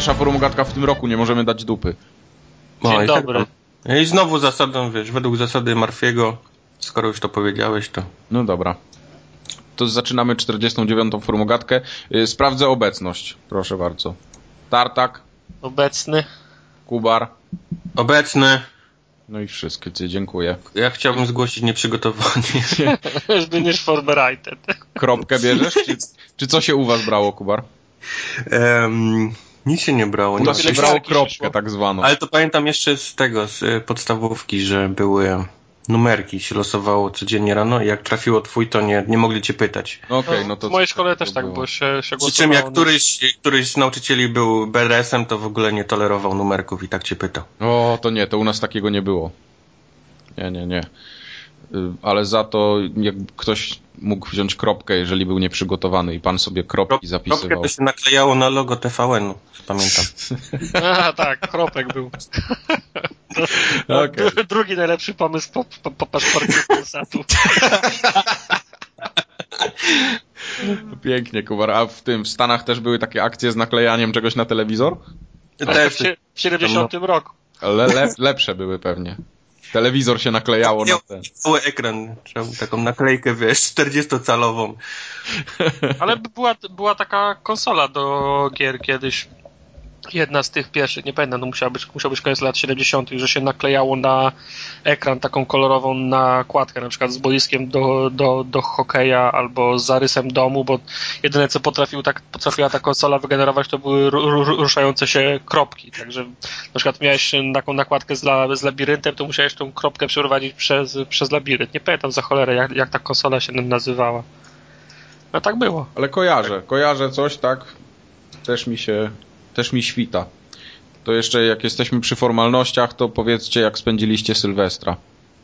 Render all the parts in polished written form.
pierwsza forumogatka w tym roku, nie możemy dać dupy. Dzień dobry. I znowu zasadą, według zasady Murphy'ego, skoro już to powiedziałeś, to... No dobra. To zaczynamy 49. forumogatkę. Sprawdzę obecność, proszę bardzo. Tartak. Obecny. Kubar. Obecny. No i wszystkie, dziękuję. Ja chciałbym zgłosić nieprzygotowanie. Będziesz vorbereitet. Kropkę bierzesz? Czy co się u was brało, Kubar? Nic się nie brało. U nas się brało kropkę tak zwaną. Ale to pamiętam jeszcze z podstawówki, że były numerki, się losowało codziennie rano i jak trafiło twój, to nie mogli cię pytać. Okej, no to w mojej szkole też tak było, się głosowało. Przy czym jak któryś z nauczycieli był BDS-em, to w ogóle nie tolerował numerków i tak cię pytał. O, to nie, to u nas takiego nie było. Nie. Ale za to jak ktoś mógł wziąć kropkę, jeżeli był nieprzygotowany i pan sobie kropki zapisywał. Kropkę to się naklejało na logo TVN-u, pamiętam. A, tak, kropek był. Okay. Drugi najlepszy pomysł po paszporcie Polsatu. Pięknie, Kubar. A w Stanach też były takie akcje z naklejaniem czegoś na telewizor? Też w 70 roku. Ale lepsze były pewnie. Telewizor się naklejało na ten. Cały ekran, taką naklejkę, 40-calową. Ale była taka konsola do gier kiedyś. Jedna z tych pierwszych, nie pamiętam, no musiał być koniec lat 70., że się naklejało na ekran taką kolorową nakładkę, na przykład z boiskiem do hokeja albo z zarysem domu, bo jedyne co potrafiła ta konsola wygenerować, to były ruszające się kropki. Także na przykład miałeś taką nakładkę z labiryntem, to musiałeś tą kropkę przeprowadzić przez labirynt. Nie pamiętam za cholerę, jak ta konsola się nazywała. No tak było. Ale kojarzę coś, tak? Też mi świta. To jeszcze jak jesteśmy przy formalnościach, to powiedzcie, jak spędziliście Sylwestra.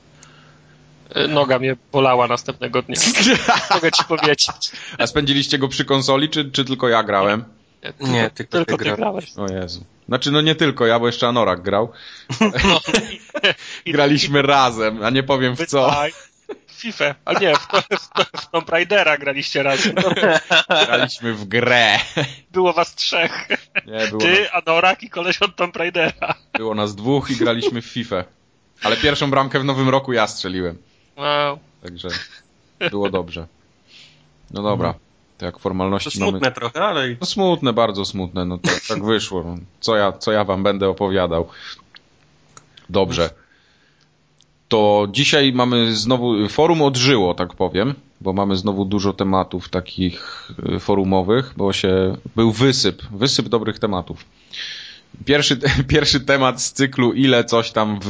Noga mnie bolała następnego dnia. Mogę ci powiedzieć. A spędziliście go przy konsoli, czy tylko ja grałem? Nie, tylko ty grałeś. O Jezu. Znaczy, no nie tylko ja, bo jeszcze Anorak grał. No. Graliśmy razem, a nie powiem w co. FIFA, a nie, w Tomb Raidera graliście razem. Graliśmy w grę. Było was trzech. Ty, Anorak i koleś od Tomb Raidera. Było nas dwóch i graliśmy w FIFA. Ale pierwszą bramkę w nowym roku ja strzeliłem. Wow. Także było dobrze. No dobra. To jak formalności to smutne trochę, ale... No smutne, bardzo smutne. No tak wyszło. No. Co ja wam będę opowiadał. Dobrze. To dzisiaj mamy znowu, forum odżyło, tak powiem, bo mamy znowu dużo tematów takich forumowych, bo był wysyp dobrych tematów. Pierwszy temat z cyklu ile coś tam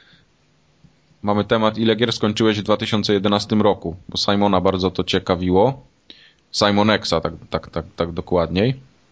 mamy temat ile gier skończyłeś w 2011 roku, bo Simona bardzo to ciekawiło. Simonexa, tak dokładniej.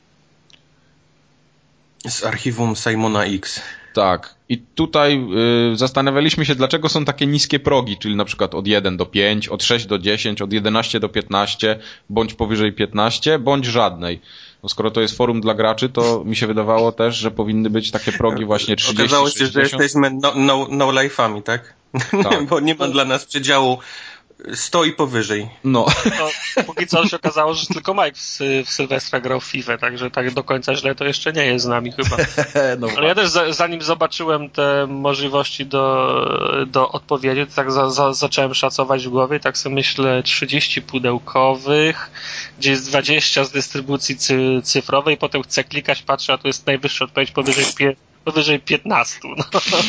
Z archiwum Simona X. Tak. I tutaj zastanawialiśmy się, dlaczego są takie niskie progi, czyli na przykład od 1 do 5, od 6 do 10, od 11 do 15, bądź powyżej 15, bądź żadnej. No skoro to jest forum dla graczy, to mi się wydawało też, że powinny być takie progi właśnie 30, Okazało się, 60. że jesteśmy no life'ami, tak? Bo nie ma dla nas przedziału 100 i powyżej. No. Póki co się okazało, że tylko Mike w Sylwestra grał w FIFA, także tak do końca źle to jeszcze nie jest z nami chyba. No ale ja też zanim zobaczyłem te możliwości do odpowiedzi, to tak zacząłem szacować w głowie, tak sobie myślę 30 pudełkowych, gdzie jest 20 z dystrybucji cyfrowej, potem chcę klikać, patrzę, a to jest najwyższa odpowiedź powyżej 15. No.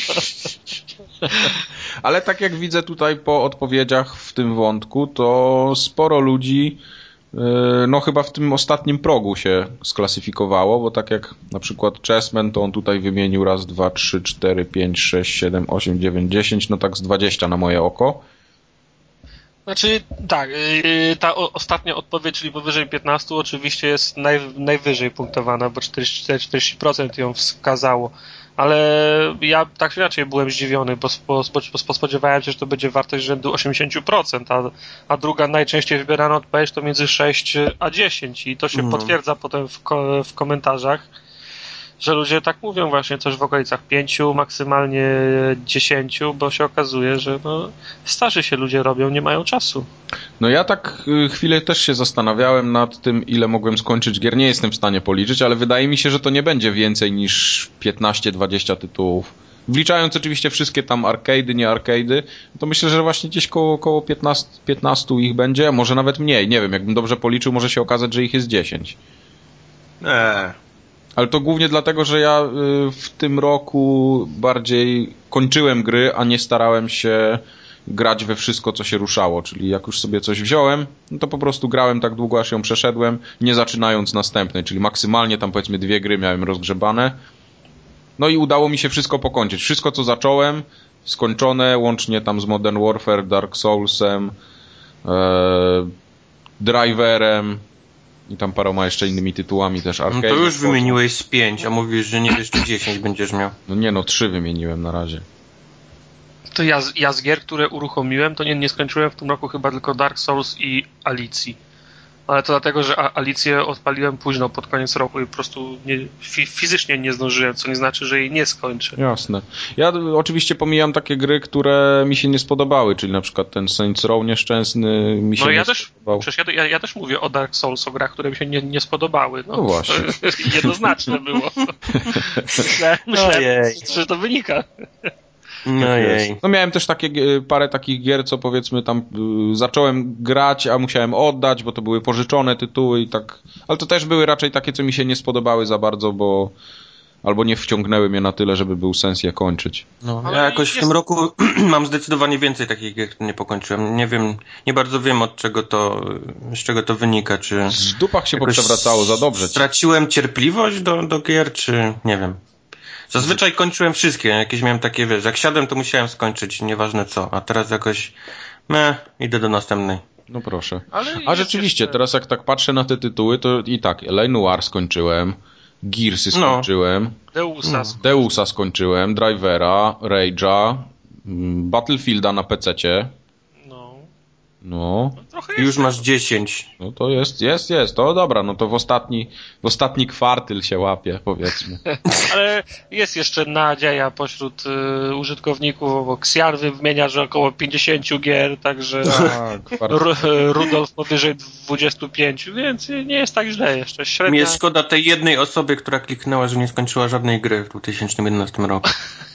Ale tak jak widzę tutaj po odpowiedziach w tym wątku, to sporo ludzi no chyba w tym ostatnim progu się sklasyfikowało, bo tak jak na przykład Chessman, to on tutaj wymienił 1, 2, 3, 4, 5, 6, 7, 8, 9, 10, no tak z 20 na moje oko. Znaczy tak, ta ostatnia odpowiedź, czyli powyżej 15 oczywiście jest najwyżej punktowana, bo 40% ją wskazało. Ale ja tak inaczej byłem zdziwiony, bo spodziewałem się, że to będzie wartość rzędu 80%, a druga najczęściej wybierana odpowiedź to między 6 a 10 i to się potwierdza potem w komentarzach, że ludzie tak mówią właśnie coś w okolicach 5, maksymalnie 10, bo się okazuje, że starzy się ludzie robią, nie mają czasu. No ja tak chwilę też się zastanawiałem nad tym, ile mogłem skończyć gier. Nie jestem w stanie policzyć, ale wydaje mi się, że to nie będzie więcej niż 15-20 tytułów. Wliczając oczywiście wszystkie tam arcade'y, nie arcade'y, to myślę, że właśnie gdzieś koło 15 ich będzie, a może nawet mniej. Nie wiem, jakbym dobrze policzył, może się okazać, że ich jest 10. Ale to głównie dlatego, że ja w tym roku bardziej kończyłem gry, a nie starałem się grać we wszystko, co się ruszało. Czyli jak już sobie coś wziąłem, no to po prostu grałem tak długo, aż ją przeszedłem, nie zaczynając następnej. Czyli maksymalnie tam powiedzmy 2 gry miałem rozgrzebane. No i udało mi się wszystko pokończyć. Wszystko, co zacząłem, skończone, łącznie tam z Modern Warfare, Dark Soulsem, Driverem i tam paroma jeszcze innymi tytułami też arcade. No to już wymieniłeś z 5, a mówisz, że nie wiesz, czy 10 będziesz miał. No nie no, 3 wymieniłem na razie. To ja z gier, które uruchomiłem, to nie skończyłem w tym roku chyba tylko Dark Souls i Alicji. Ale to dlatego, że Alicję odpaliłem późno pod koniec roku i po prostu fizycznie nie zdążyłem, co nie znaczy, że jej nie skończę. Jasne. Ja oczywiście pomijam takie gry, które mi się nie spodobały, czyli na przykład ten Saints Row nieszczęsny mi się nie spodobał. Przecież ja też mówię o Dark Souls, o grach, które mi się nie spodobały. No właśnie. Jednoznaczne było. Myślałem, że to wynika. No miałem też parę takich gier, co powiedzmy tam zacząłem grać, a musiałem oddać, bo to były pożyczone tytuły i tak, ale to też były raczej takie, co mi się nie spodobały za bardzo, bo albo nie wciągnęły mnie na tyle, żeby był sens je kończyć. No, ja jakoś w tym roku mam zdecydowanie więcej takich gier, które nie pokończyłem. Nie wiem, nie bardzo wiem z czego to wynika, czy... Z dupach się poprzewracało za dobrze. Straciłem cierpliwość do gier, czy nie wiem. Zazwyczaj kończyłem wszystkie, jakieś miałem takie, wiesz, jak siadłem, to musiałem skończyć, nieważne co, a teraz jakoś idę do następnej. No proszę. A rzeczywiście, jeszcze... teraz jak tak patrzę na te tytuły, to i tak, L.A. Noire skończyłem, Gearsy skończyłem, Deusa skończyłem, Drivera, Rage'a, Battlefielda na PC-cie. No. Już masz 10. No to jest. To dobra, no to w ostatni kwartyl się łapie, powiedzmy. Ale jest jeszcze nadzieja pośród użytkowników, bo Xiar wymienia, że około 50 gier, także Rudolf powyżej 25, więc nie jest tak źle jeszcze. Średnia... Mi jest szkoda tej jednej osoby, która kliknęła, że nie skończyła żadnej gry w 2011 roku.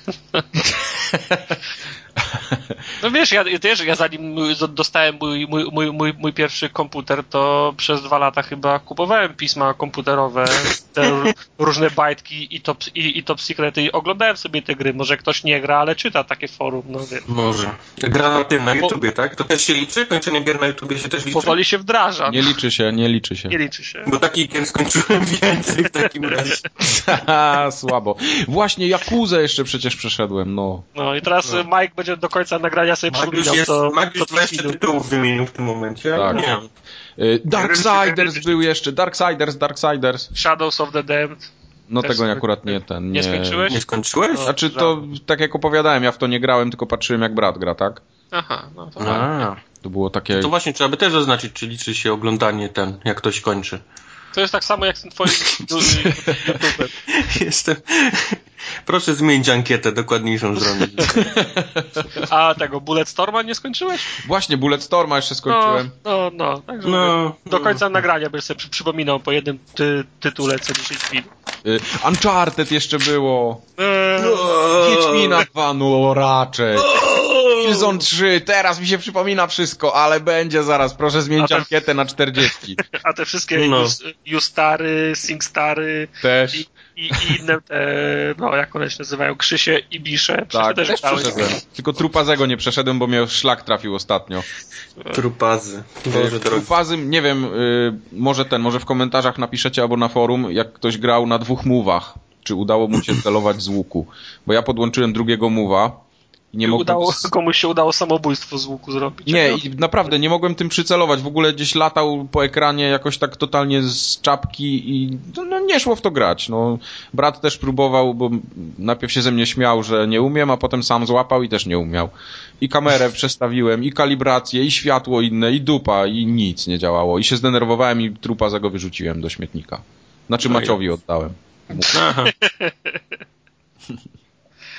No wiesz, ja zanim dostałem mój pierwszy komputer, to przez 2 lata chyba kupowałem pisma komputerowe, te różne bajtki i top secrety i oglądałem sobie te gry. Może ktoś nie gra, ale czyta takie forum, no wiem. Może. Gra na YouTubie, tak? To też się liczy? Kończenie gier na YouTubie się też liczy? Powoli się wdraża. Nie liczy się. Bo takich gier skończyłem więcej w takim razie. Słabo. Właśnie Yakuzę jeszcze przecież przeszedłem, no. No i teraz Mike będzie do końca nagrania sobie przypominał, co... Mike już 20 tytułów wymienił w tym momencie. Tak. Nie. Darksiders był jeszcze. Darksiders. Shadows of the Damned. No tego akurat nie skończyłeś? Nie skończyłeś? Znaczy to, tak jak opowiadałem, ja w to nie grałem, tylko patrzyłem jak brat gra, tak? Aha, no to To było takie... To właśnie trzeba by też zaznaczyć, czy liczy się oglądanie jak ktoś kończy. To jest tak samo jak z twoim YouTube'em. Proszę zmienić ankietę, dokładniejszą zrobić. A tego Bulletstorma nie skończyłeś? Właśnie, Bulletstorma jeszcze skończyłem. Także do końca nagrania będę sobie przypominał po jednym tytule co 10 minut. Uncharted jeszcze było. Wiedźmina 2, no raczej. Killzone 3, teraz mi się przypomina wszystko, ale będzie zaraz. Proszę zmienić ankietę na 40. A te wszystkie YouStary, SingStary też. I inne te, jak one się nazywają, Krzysie i Bisze. Tak, też przeszedłem. Tylko Trupazego nie przeszedłem, bo mnie szlak trafił ostatnio. Trupazy. Trupazy, nie wiem, może w komentarzach napiszecie albo na forum, jak ktoś grał na 2 mówach, czy udało mu się celować z łuku. Bo ja podłączyłem drugiego mowa. Komuś się udało samobójstwo z łuku zrobić. Nie, i naprawdę nie mogłem tym przycelować. W ogóle gdzieś latał po ekranie jakoś tak totalnie z czapki i nie szło w to grać. No, brat też próbował, bo najpierw się ze mnie śmiał, że nie umiem, a potem sam złapał i też nie umiał. I kamerę przestawiłem, i kalibrację, i światło inne, i dupa, i nic nie działało. I się zdenerwowałem i trupa za go wyrzuciłem do śmietnika. Znaczy Maciowi oddałem. Aha.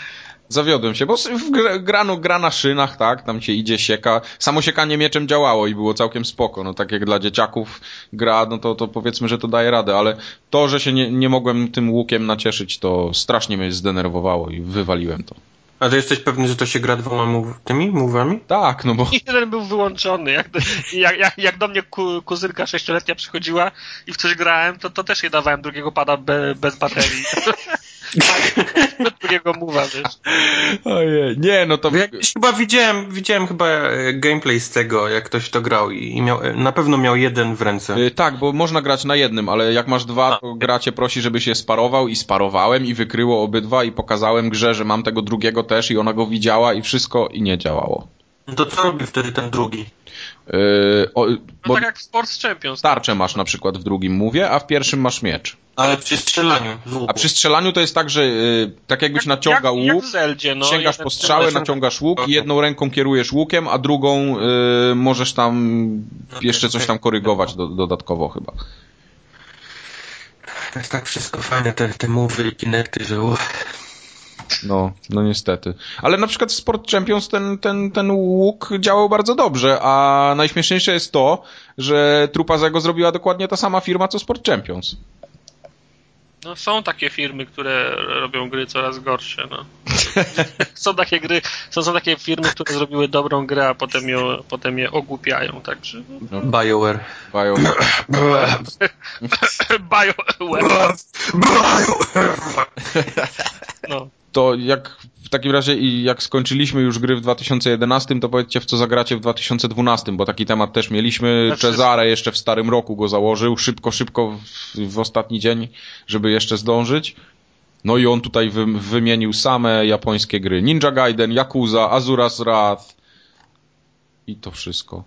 Zawiodłem się, bo gra na szynach, tak, tam się idzie, sieka. Samo siekanie mieczem działało i było całkiem spoko, no tak jak dla dzieciaków gra, no to powiedzmy, że to daje radę, ale to, że się nie mogłem tym łukiem nacieszyć, to strasznie mnie zdenerwowało i wywaliłem to. A ty jesteś pewny, że to się gra 2 tymi mówami? Tak, no bo... Jeden był wyłączony. Jak do mnie kuzynka 6-letnia przychodziła i w coś grałem, to też jej dawałem drugiego pada bez baterii. Drugiego mowa, wiesz. Ojej, nie, no to... Jakieś chyba widziałem chyba gameplay z tego, jak ktoś to grał i na pewno miał jeden w ręce. Tak, bo można grać na jednym, ale jak masz dwa, to gra cię prosi, żebyś je sparował i sparowałem i wykryło obydwa i pokazałem grze, że mam tego drugiego też i ona go widziała i wszystko i nie działało. No to co robi wtedy ten drugi? No tak jak w Sports Champions. Tarczę masz na przykład w drugim move'ie, a w pierwszym masz miecz. Ale przy strzelaniu z łuku. A przy strzelaniu to jest tak, że tak jakbyś naciągał łuk, jak w Zeldzie, no, sięgasz po strzałę, naciągasz łuk i jedną ręką kierujesz łukiem, a drugą możesz tam jeszcze coś tam korygować dodatkowo chyba. To jest tak wszystko fajne, te move'y i kinecty, że No niestety. Ale na przykład w Sport Champions ten łuk działał bardzo dobrze, a najśmieszniejsze jest to, że Trupazego zrobiła dokładnie ta sama firma, co Sport Champions. No są takie firmy, które robią gry coraz gorsze, no. Są takie firmy, które zrobiły dobrą grę, a potem je ogłupiają, także... No. BioWare. No. To jak w takim razie i jak skończyliśmy już gry w 2011, to powiedzcie, w co zagracie w 2012, bo taki temat też mieliśmy. Cezare jeszcze w starym roku go założył, szybko w ostatni dzień, żeby jeszcze zdążyć. No i on tutaj wymienił same japońskie gry. Ninja Gaiden, Yakuza, Azura's Wrath i to wszystko.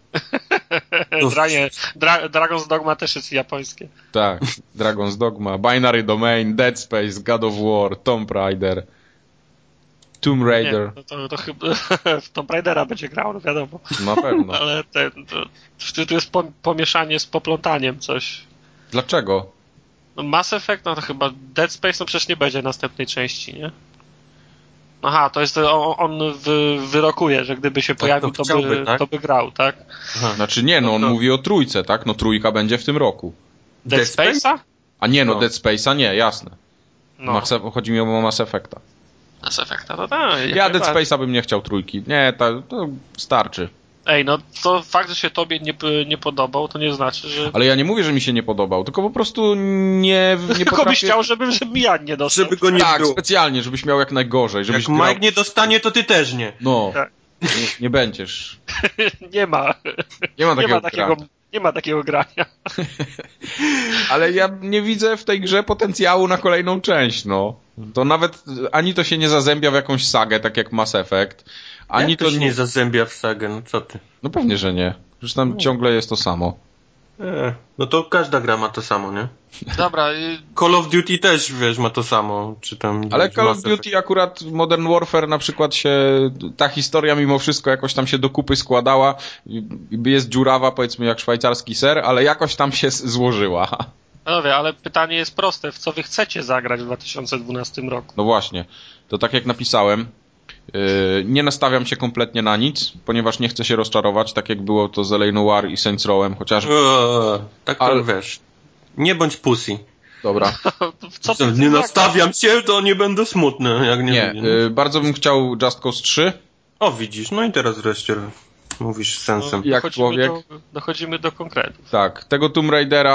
Dragon's Dogma też jest japońskie. Tak, Dragon's Dogma, Binary Domain, Dead Space, God of War, Tomb Raider, Tomb Raider. Nie, to chyba w Tomb Raidera będzie grał, no wiadomo. Na pewno. Ale tu jest pomieszanie z poplątaniem coś. Dlaczego? No Mass Effect, no to chyba Dead Space, no przecież nie będzie następnej części, nie? Aha, to jest on wyrokuje, że gdyby się pojawił, to by grał, tak? Aha. Znaczy nie, no on mówi o trójce, tak? No trójka będzie w tym roku. Dead Space'a? A nie, no Dead Space'a nie, jasne. No. Chodzi mi o Mass Effecta. Mass Effecta, to tak. Ja Dead Space'a bym nie chciał trójki. Nie, to starczy. Ej, no to fakt, że się tobie nie podobał, to nie znaczy, że... Ale ja nie mówię, że mi się nie podobał, tylko po prostu nie tylko potrafię... byś chciał, żeby ja nie dostał. Żeby go nie tak, było. specjalnie, żebyś miał jak najgorzej. Żebyś jak Mike nie dostanie, to ty też nie. No, tak. nie będziesz. Nie ma takiego grania. Ale ja nie widzę w tej grze potencjału na kolejną część, no. To nawet ani to się nie zazębia w jakąś sagę, tak jak Mass Effect, ani jak to się nie zazębia w sagę, no co ty? No pewnie, że nie. Przecież tam ciągle jest to samo. No to każda gra ma to samo, nie? Dobra. Call of Duty też, wiesz, ma to samo. Czy tam ale Call of Duty akurat Modern Warfare na przykład ta historia mimo wszystko jakoś tam się do kupy składała. Jest dziurawa, powiedzmy, jak szwajcarski ser, ale jakoś tam się złożyła. Panowie, ale pytanie jest proste. W co wy chcecie zagrać w 2012 roku? No właśnie. To tak jak napisałem, nie nastawiam się kompletnie na nic, ponieważ nie chcę się rozczarować, tak jak było to z L.A. Noire i Saints Row'em, chociaż... tak to wiesz. Nie bądź pussy. Dobra. Nie nastawiam się, to nie będę smutny. Jak nie, bardzo bym chciał Just Cause 3. O, widzisz, no i teraz wreszcie mówisz sensem. No, jak człowiek. Dochodzimy do konkretów. Tak, tego Tomb Raider.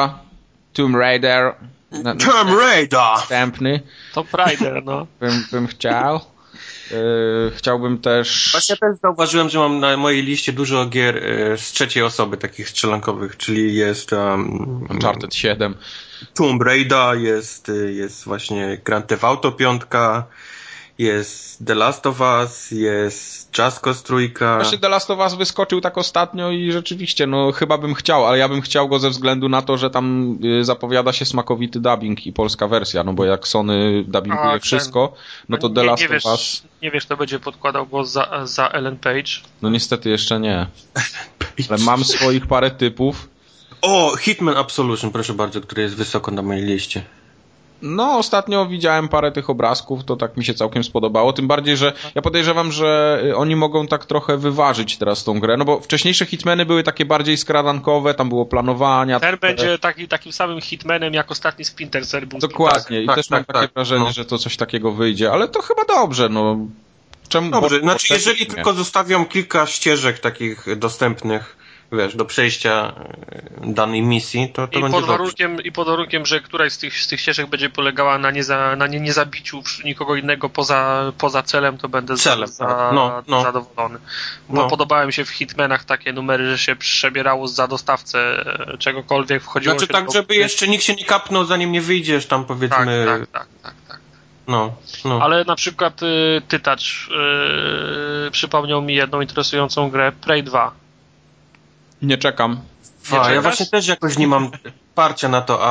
Następny. Tomb Raider, no. Bym chciał. Chciałbym też... Właśnie też zauważyłem, że mam na mojej liście dużo gier z trzeciej osoby, takich strzelankowych, czyli jest Uncharted 7. Tomb Raider, jest właśnie Grand Theft Auto 5, jest The Last of Us, jest Just Cause 3. Właśnie The Last of Us wyskoczył tak ostatnio i rzeczywiście, no chyba bym chciał, ale ja bym chciał go ze względu na to, że tam zapowiada się smakowity dubbing i polska wersja, no bo jak Sony dubbinguje wszystko, no to The Last of Us... Nie wiesz, kto będzie podkładał głos za Ellen Page? No niestety jeszcze nie. Ale mam swoich parę typów. O, Hitman Absolution, proszę bardzo, który jest wysoko na mojej liście. No, ostatnio widziałem parę tych obrazków, to tak mi się całkiem spodobało, tym bardziej, że ja podejrzewam, że oni mogą tak trochę wyważyć teraz tą grę, no bo wcześniejsze Hitmany były takie bardziej skradankowe, tam było planowania. Ten będzie takim samym Hitmanem, jak ostatni Splinter Cell był. Dokładnie, i też mam takie wrażenie, że to coś takiego wyjdzie, ale to chyba dobrze, no. Czemu? Dobrze, znaczy jeżeli tylko zostawią kilka ścieżek takich dostępnych, wiesz, do przejścia danej misji, to będzie dobrze. I pod warunkiem, że któraś z tych ścieżek będzie polegała na niezabiciu nikogo innego poza celem, to będę zadowolony. Bo podobały mi się w Hitmanach takie numery, że się przebierało za dostawcę czegokolwiek, wchodziło znaczy się tak, żeby jeszcze nikt się nie kapnął, zanim nie wyjdziesz tam, powiedzmy... Tak. No. Ale na przykład Tytacz przypomniał mi jedną interesującą grę, Prey 2. Nie czekam. Ja właśnie też jakoś nie mam parcia na to,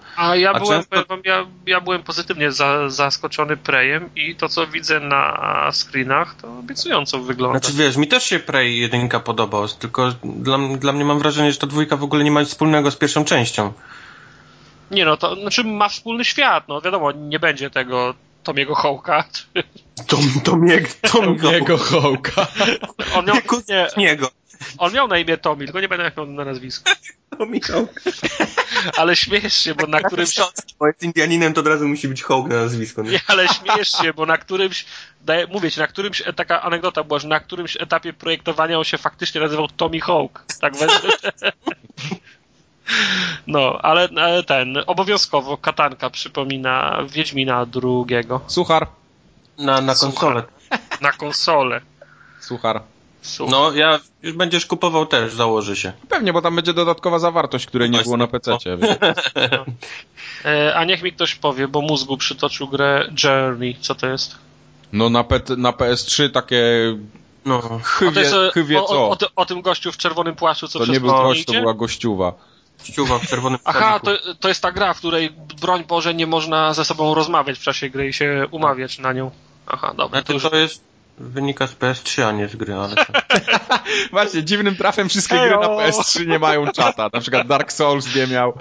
ja byłem pozytywnie zaskoczony Preyem i to, co widzę na screenach, to obiecująco wygląda. Znaczy wiesz, mi też się Prey 1 podobał, tylko dla mnie mam wrażenie, że ta 2 w ogóle nie ma nic wspólnego z pierwszą częścią. Nie no, to znaczy ma wspólny świat, no wiadomo, nie będzie tego Tomiego Hawka. Tomiego Hawka. On miał na imię Tommy, tylko nie będę jak miał na nazwisko. Tommy Hawk. Ale śmiejesz się, bo na którymś... Bo jest Indianinem, to od razu musi być Hawk na nazwisko. Nie, ale śmiejesz się, bo na którymś... Mówię ci, na którymś... Taka anegdota była, że na którymś etapie projektowania on się faktycznie nazywał Tommy Hawk. Tak będzie. No, ale obowiązkowo katanka przypomina Wiedźmina II. Suchar. Na konsolę. Na konsolę. Suchar. No, ja już będziesz kupował też, założy się. Pewnie, bo tam będzie dodatkowa zawartość, której nie było na PC-cie. No. A niech mi ktoś powie, bo mózgu przytoczył grę Journey. Co to jest? No na PS3 takie... No. Chywie co? O tym gościu w czerwonym płaszczu, co to przez nie był gość, to była gościuwa. W czerwonym Aha, to jest ta gra, w której, broń Boże, nie można ze sobą rozmawiać w czasie gry i się umawiać na nią. Aha, dobra. To jest... Wynika z PS3, a nie z gry, ale... Właśnie, dziwnym trafem wszystkie gry na PS3 nie mają czata. Na przykład Dark Souls nie miał.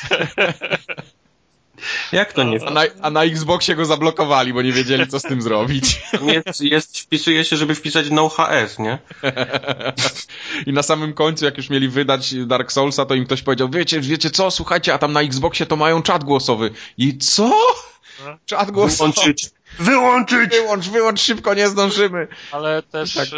Jak to nie? A na Xboxie go zablokowali, bo nie wiedzieli, co z tym zrobić. Wpisuje się, żeby wpisać no HS, nie? I na samym końcu, jak już mieli wydać Dark Soulsa, to im ktoś powiedział, wiecie co, słuchajcie, a tam na Xboxie to mają czat głosowy. I co? Czat głosowy. Wyłącz, szybko, nie zdążymy. Ale też, tak.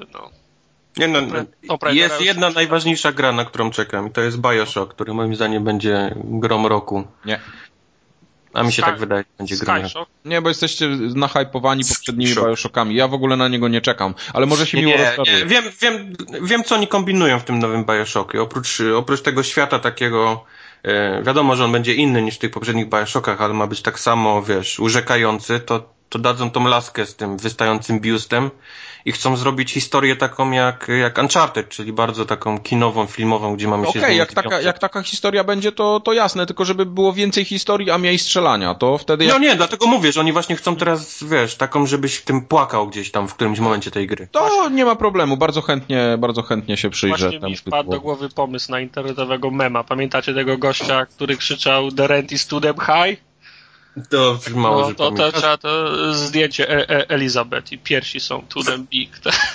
Jest jedna najważniejsza gra, na którą czekam, i to jest BioShock, który moim zdaniem będzie grą roku. Nie. A mi się tak wydaje, że będzie grą roku. Nie, bo jesteście nahypowani poprzednimi BioShockami. Ja w ogóle na niego nie czekam, ale może się miło rozkazuje. Wiem, co oni kombinują w tym nowym BioShockie. Oprócz tego świata takiego, wiadomo, że on będzie inny niż w tych poprzednich BioShockach, ale ma być tak samo, wiesz, urzekający, to dadzą tą laskę z tym wystającym biustem i chcą zrobić historię taką jak Uncharted, czyli bardzo taką kinową, filmową, gdzie mamy się... Okej, jak taka historia będzie, to jasne, tylko żeby było więcej historii, a mniej strzelania, to wtedy... Nie, dlatego mówię, że oni właśnie chcą teraz, wiesz, taką, żebyś w tym płakał gdzieś tam w którymś momencie tej gry. To nie ma problemu, bardzo chętnie się przyjrzę. Właśnie mi wpadł do głowy pomysł na internetowego mema. Pamiętacie tego gościa, który krzyczał The rent is to them high? To mało, to trzeba to zdjęcie Elizabeth i piersi są to them big.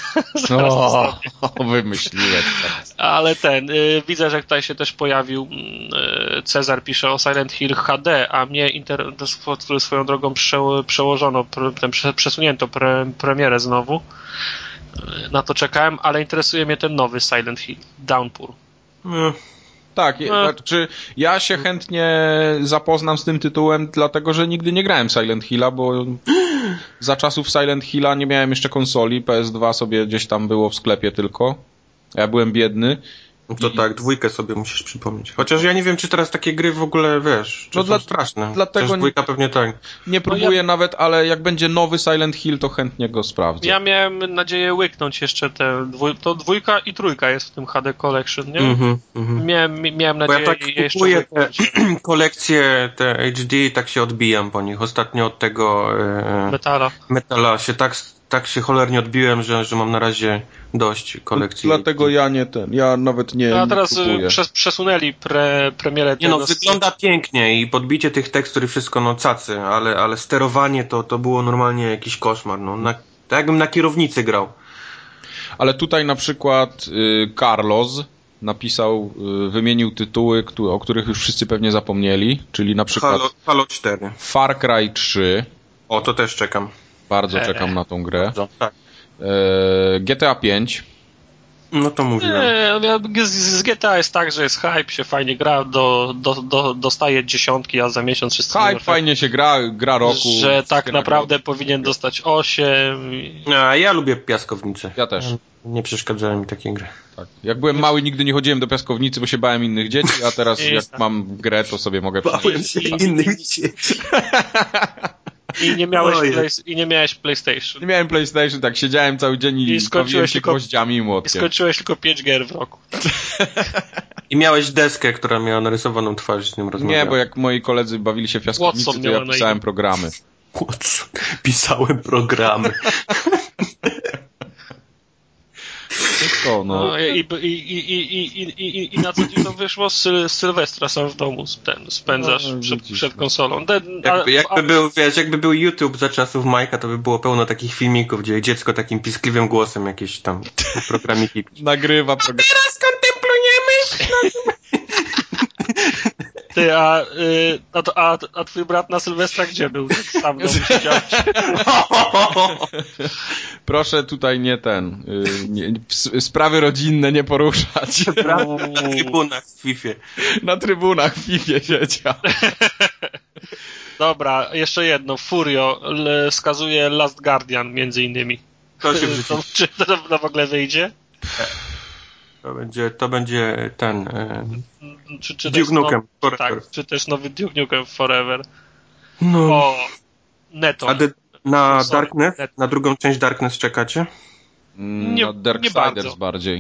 Wymyśliłeś. Ale widzę, że tutaj się też pojawił Cezar pisze o Silent Hill HD, a mnie który swoją drogą przełożono, przesunięto premierę znowu. Na to czekałem, ale interesuje mnie ten nowy Silent Hill, Downpour. Tak, znaczy ja się chętnie zapoznam z tym tytułem, dlatego że nigdy nie grałem Silent Hilla, bo za czasów Silent Hilla nie miałem jeszcze konsoli, PS2 sobie gdzieś tam było w sklepie tylko. Ja byłem biedny. To tak, 2 sobie musisz przypomnieć. Chociaż ja nie wiem, czy teraz takie gry w ogóle, wiesz, czy są straszne. Dlatego 2 pewnie tak. Nie próbuję nawet, ale jak będzie nowy Silent Hill, to chętnie go sprawdzę. Ja miałem nadzieję łyknąć jeszcze to 2 i 3 jest w tym HD Collection, nie? Miałem nadzieję, bo ja tak jeszcze kupuję te kolekcje, te HD, tak się odbijam po nich. Ostatnio od tego Metala się tak tak się cholernie odbiłem, że mam na razie dość kolekcji. Dlatego ja nawet nie A teraz kupuję. przesunęli premierę Nie tego. wygląda pięknie i podbicie tych tekstur i wszystko, cacy, ale sterowanie to było normalnie jakiś koszmar, tak jakbym na kierownicy grał. Ale tutaj na przykład Carlos napisał, wymienił tytuły, o których już wszyscy pewnie zapomnieli, czyli na przykład Halo 4. Far Cry 3. O, to też czekam. Bardzo czekam na tą grę. Bardzo, tak. GTA 5. No to mówiłem. Z GTA jest tak, że jest hype, się fajnie gra, dostaje 10, a za miesiąc wszyscy... Hype, fajnie się gra roku. Że tak naprawdę powinien dostać 8. A ja lubię piaskownicę. Ja też. Nie przeszkadzają mi takie gry. Tak. Jak byłem mały, nigdy nie chodziłem do piaskownicy, bo się bałem innych dzieci, a teraz jak mam grę, to sobie mogę przejść. Bałem się innych dzieci. I nie miałeś PlayStation. Nie miałem PlayStation, tak siedziałem cały dzień i bawiłem się gwoździami i młotkiem. I skończyłeś tylko 5 gier w roku. I miałeś deskę, która miała narysowaną twarz, z nią rozmawiałem. Nie, bo jak moi koledzy bawili się w piaskownicy, to ja pisałem programy. Watson. Pisałem programy. To, no. I na co dzień to wyszło? Sylwestra sam w domu spędzasz przed konsolą. Jakby był YouTube za czasów Majka, to by było pełno takich filmików, gdzie dziecko takim piskliwym głosem jakieś tam programiki nagrywa program. Teraz kontemplujemy. Ty, a twój brat na Sylwestra gdzie był? Sam w domu siedział. Proszę tutaj sprawy rodzinne nie poruszać. Na trybunach w FIFA. Na trybunach w FIFA siedział. Dobra, jeszcze jedno. Furio skazuje Last Guardian między innymi. Czy to w ogóle wyjdzie? To będzie ten czy Duke Nukem Forever. Tak, czy też nowy Duke Nukem Forever. No. O, Neto. Na Darkness? Na drugą część Darkness czekacie? Na Darksiders bardziej.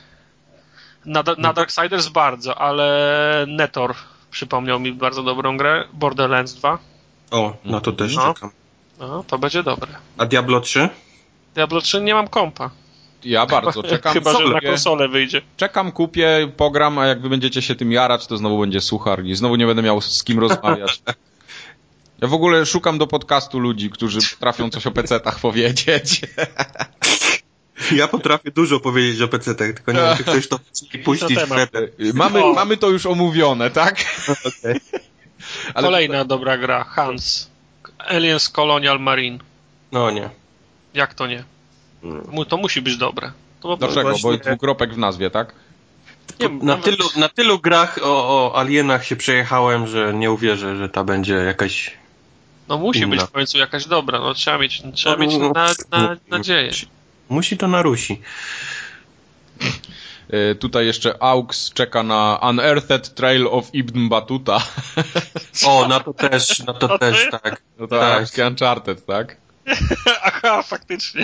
Na Darksiders bardzo, ale Netor przypomniał mi bardzo dobrą grę. Borderlands 2. O, no to też czekam. No, to będzie dobre. A Diablo 3? Diablo 3 nie mam kompa. Ja bardzo czekam. Chyba, że na konsolę wyjdzie. Czekam, kupię, pogram, a jak wy będziecie się tym jarać, to znowu będzie suchar i znowu nie będę miał z kim rozmawiać. Ja w ogóle szukam do podcastu ludzi, którzy potrafią coś o PC-tach powiedzieć. Ja potrafię dużo powiedzieć o PC-tach, tylko nie wiem, czy ktoś to puścić w eter. Mamy to już omówione, tak? Okay. Kolejna dobra gra, Hans. Aliens Colonial Marine. No nie. Jak to nie? To musi być dobre. Dlaczego? Właśnie... Bo dwukropek w nazwie, tak? Na tylu grach o alienach się przejechałem, że nie uwierzę, że ta będzie jakaś no musi inna. Być w końcu jakaś dobra. No, trzeba mieć nadzieję. Musi to na Rusi. Tutaj jeszcze AUX czeka na Unearthed Trail of Ibn Battuta. O, na to też, tak. No to arabskie Uncharted, tak? Aha, faktycznie.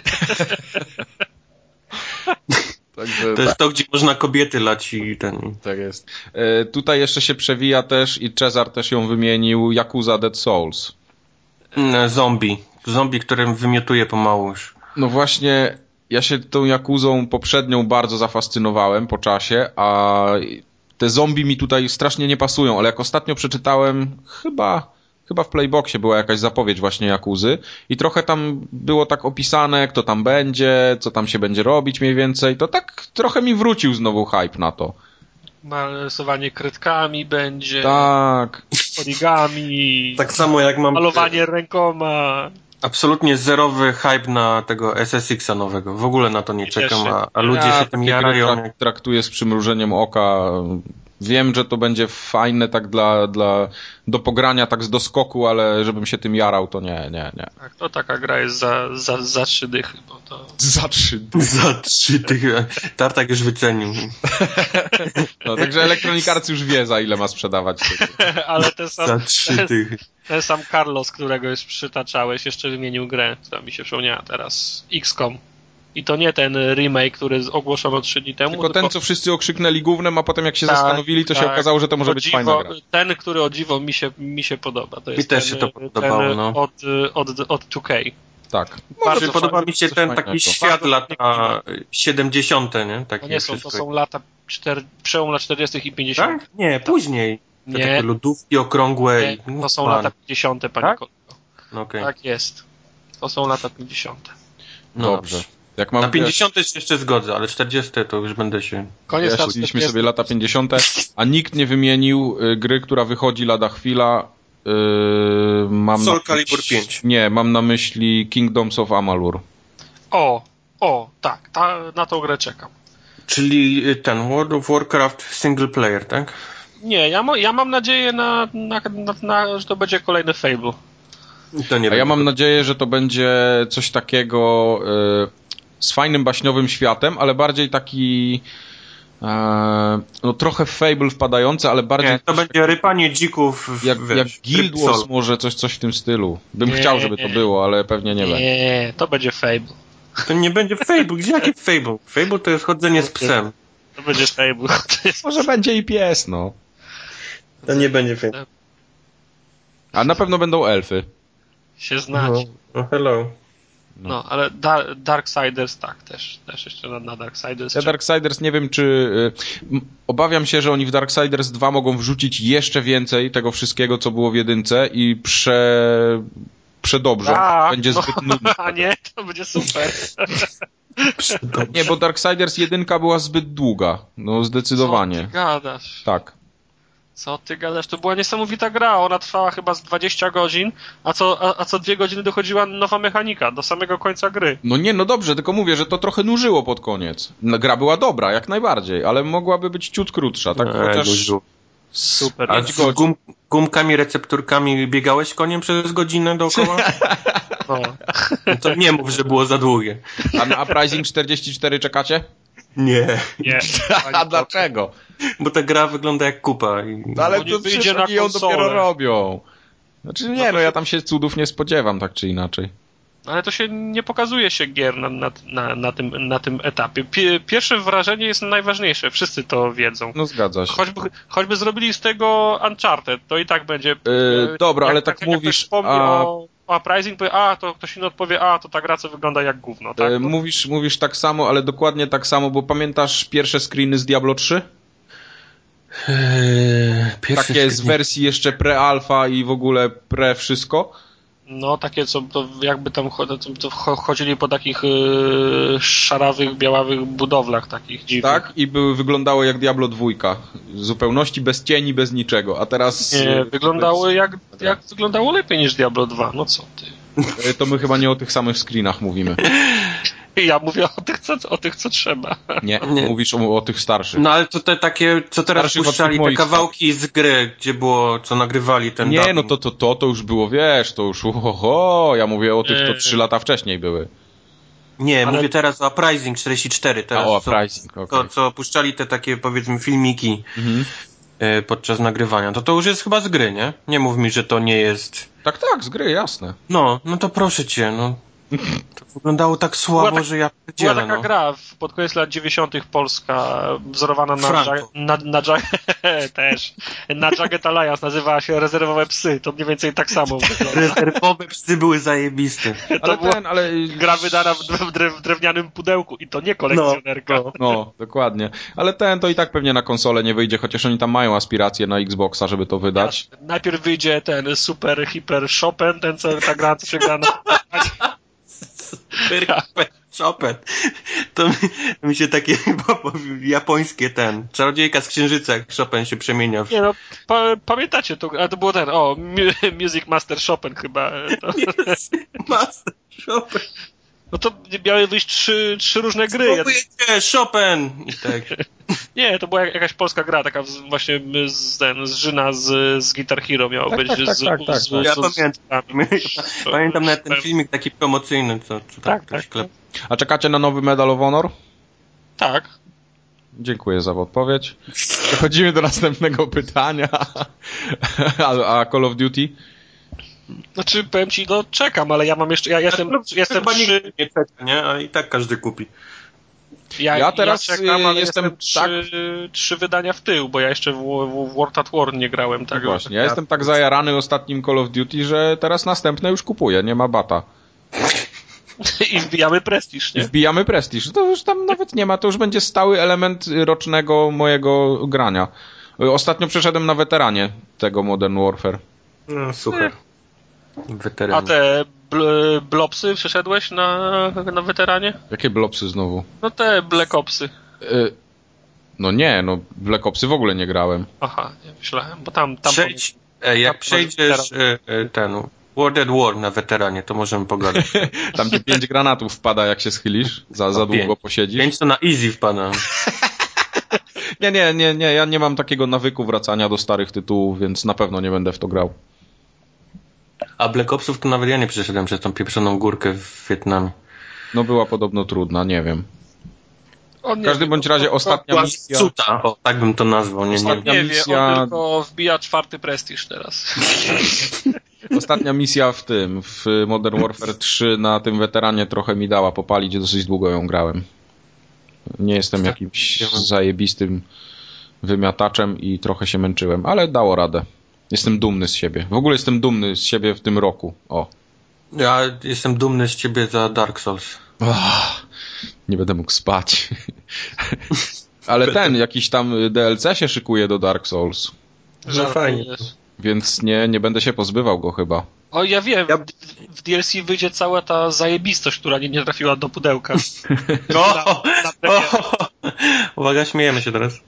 Także, to jest to, gdzie można kobiety lać i ten... Tak jest. Tutaj jeszcze się przewija też i Cezar też ją wymienił, Yakuza Dead Souls. Zombie, którym wymiotuje pomału już. No właśnie, ja się tą Yakuzą poprzednią bardzo zafascynowałem po czasie, a te zombie mi tutaj strasznie nie pasują, ale jak ostatnio przeczytałem, chyba w Playboxie była jakaś zapowiedź właśnie Yakuzy i trochę tam było tak opisane, kto tam będzie, co tam się będzie robić mniej więcej, to tak trochę mi wrócił znowu hype na to. Rysowanie kredkami będzie. Tak. Origami. Tak samo jak mam... Malowanie rękoma. Absolutnie zerowy hype na tego SSX-a nowego. W ogóle na to nie czekam, a ludzie się tym jarają. Traktuję z przymrużeniem oka. Wiem, że to będzie fajne tak do pogrania, tak z doskoku, ale żebym się tym jarał, to nie. Tak, to taka gra jest za 3 dychy. Bo to... Za 3 dychy. Za 3 dychy. Tartak już wycenił. No, także Electronic Arts już wie, za ile ma sprzedawać. Ale za 3 dychy. Ten sam Carlos, którego już przytaczałeś, jeszcze wymienił grę, która mi się przypomniała teraz. XCOM. I to nie ten remake, który ogłoszono 3 dni temu. Tylko ten, co wszyscy okrzyknęli gównem, a potem jak się zastanowili, to się okazało, że to może być fajna gra. Ten, który o dziwo mi się podoba. To jest mi też się to podobało, no. Od 2K. Tak. Bardzo podoba mi się ten taki świat lata 70, nie? To nie są, to są lata przełom lat 40 i 50. Tak? Nie, później. Nie. Takie lodówki okrągłe. Nie, to są lata 50, panie tak? kolego. Okay. Tak jest. To są lata 50. No dobrze. Jak mam na 50 jeszcze zgodzę, ale 40 to już będę się... Koniec lat 40 sobie lata 50, a nikt nie wymienił gry, która wychodzi lada chwila. Mam Soul Calibur 5. Nie, mam na myśli Kingdoms of Amalur. Tak, na tą grę czekam. Czyli ten World of Warcraft single player, tak? Nie, ja mam nadzieję że to będzie kolejny Fable. To nie ja mam nadzieję, że to będzie coś takiego z fajnym baśniowym światem, ale bardziej taki no trochę w Fable wpadający, ale bardziej... Nie, to będzie rypanie dzików jak Guild Wars może, coś w tym stylu. Bym chciał, żeby to było, ale pewnie nie będzie. Nie, to będzie Fable. To nie będzie Fable. Gdzie jaki Fable? Fable to jest chodzenie z psem. To będzie Fable. Może będzie i pies, no. To nie będzie Fable. A na pewno będą elfy. Się znać. No hello. No, ale Darksiders tak, też jeszcze na Darksiders. Ja Darksiders nie wiem, czy... obawiam się, że oni w Darksiders 2 mogą wrzucić jeszcze więcej tego wszystkiego, co było w jedynce i przedobrzą. Będzie zbyt nudny. A nie, to będzie super. Nie, bo Darksiders 1 była zbyt długa. No zdecydowanie. Co ty gadasz? Tak. Co ty gadasz? To była niesamowita gra. Ona trwała chyba z 20 godzin, a co 2 godziny dochodziła nowa mechanika do samego końca gry. No nie, no dobrze, tylko mówię, że to trochę nużyło pod koniec. Gra była dobra, jak najbardziej, ale mogłaby być ciut krótsza. Tak chociaż... Super. A z gumkami, recepturkami biegałeś koniem przez godzinę dookoła? No. To nie mów, że było za długie. A na Uprising 44 czekacie? Nie. A dlaczego? Bo ta gra wygląda jak kupa. Ale to wyjdzie na ją dopiero robią. Znaczy nie, ja tam się cudów nie spodziewam, tak czy inaczej. Ale to się nie pokazuje się gier na tym etapie. Pierwsze wrażenie jest najważniejsze. Wszyscy to wiedzą. No zgadza się. Choćby zrobili z tego Uncharted, to i tak będzie... dobra, ale tak mówisz... Jak ktoś wspomni o Uprising, powie, to ktoś inny odpowie, to ta gra co wygląda jak gówno. Tak? Mówisz tak samo, ale dokładnie tak samo, bo pamiętasz pierwsze screeny z Diablo 3? Takie z wersji jeszcze pre-alpha i w ogóle pre-wszystko? No, takie, co to jakby tam chodzili po takich szarawych, białawych budowlach takich dziwnych. Tak, i wyglądało jak Diablo 2. W zupełności bez cieni, bez niczego. A teraz... Nie, wyglądało jak wyglądało lepiej niż Diablo 2. No co ty? To my chyba nie o tych samych screenach mówimy. Ja mówię o tych, co trzeba. Nie. Mówisz o tych starszych. No ale to te takie, co teraz starszych puszczali, te kawałki z gry, gdzie było, co nagrywali ten Nie, dubbing. No to już było, wiesz, to już ja mówię o tych, co 3 lata wcześniej były. Nie, mówię teraz o Uprising 44. Teraz Uprising, okej. Co puszczali te takie, powiedzmy, filmiki podczas nagrywania. To już jest chyba z gry, nie? Nie mów mi, że to nie jest... Tak, z gry, jasne. No to proszę cię, To wyglądało tak słabo, że ja pierdzielę, była taka gra pod koniec lat 90. Polska, wzorowana na Jagged Alliance, nazywała się Rezerwowe Psy, to mniej więcej tak samo wygląda. Rezerwowe Psy były zajebiste. Ale gra wydana w drewnianym pudełku i to nie kolekcjonerka. No, dokładnie. Ale to i tak pewnie na konsolę nie wyjdzie, chociaż oni tam mają aspiracje na Xboxa, żeby to wydać. Najpierw wyjdzie ten super, hiper Chopin, ta gra, co się gra na... Chopin. To mi się takie japońskie Czarodziejka z Księżyca, jak Chopin się przemienia. Nie pamiętacie to? A to było Music Master Chopin chyba. Master Chopin. No to miały wyjść trzy różne gry. Chopin! I tak. Nie, to była jakaś polska gra, taka właśnie z Żyna z Guitar Hero miało być. Tak. Ja pamiętam nawet ten filmik taki promocyjny, co sklep. A czekacie na nowy Medal of Honor? Tak. Dziękuję za odpowiedź. Przechodzimy do następnego pytania. A Call of Duty? Znaczy, powiem ci, czekam, ale ja mam jeszcze... Ja jestem chyba nikt nie czeka, nie? A i tak każdy kupi. Ja teraz czekam, ale jestem trzy wydania w tył, bo ja jeszcze w World at War nie grałem. Tak właśnie, ja jestem tak zajarany ostatnim Call of Duty, że teraz następne już kupuję, nie ma bata. I wbijamy prestiż, nie? Wbijamy prestiż. To już tam nawet nie ma, to już będzie stały element rocznego mojego grania. Ostatnio przeszedłem na weteranie tego Modern Warfare. No, super. Weteran. A te blopsy przeszedłeś na weteranie? Jakie blopsy znowu? No te Black Opsy. No nie, no Black Opsy w ogóle nie grałem. Aha, nie myślałem, bo tam jak przejdziesz ten World at War na weteranie, to możemy pogadać. Tam ci 5 granatów wpada, jak się schylisz, za długo posiedzisz. 5 to na easy wpada. Nie, ja nie mam takiego nawyku wracania do starych tytułów, więc na pewno nie będę w to grał. A Black Opsów to nawet ja nie przeszedłem przez tą pieprzoną górkę w Wietnamie. No była podobno trudna, nie wiem. W każdym bądź razie ostatnia misja... Cuta. O, tak bym to nazwał. Nie wie, on tylko wbija 4. prestiż teraz. Ostatnia misja w Modern Warfare 3 na tym weteranie trochę mi dała popalić, dosyć długo ją grałem. Nie jestem jakimś zajebistym wymiataczem i trochę się męczyłem, ale dało radę. Jestem dumny z siebie. W ogóle jestem dumny z siebie w tym roku. O. Ja jestem dumny z ciebie za Dark Souls. Nie będę mógł spać. Ale jakiś tam DLC się szykuje do Dark Souls. Że fajnie. Więc nie będę się pozbywał go chyba. O, ja wiem, w DLC wyjdzie cała ta zajebistość, która nie trafiła do pudełka. Uwaga, śmiejemy się teraz.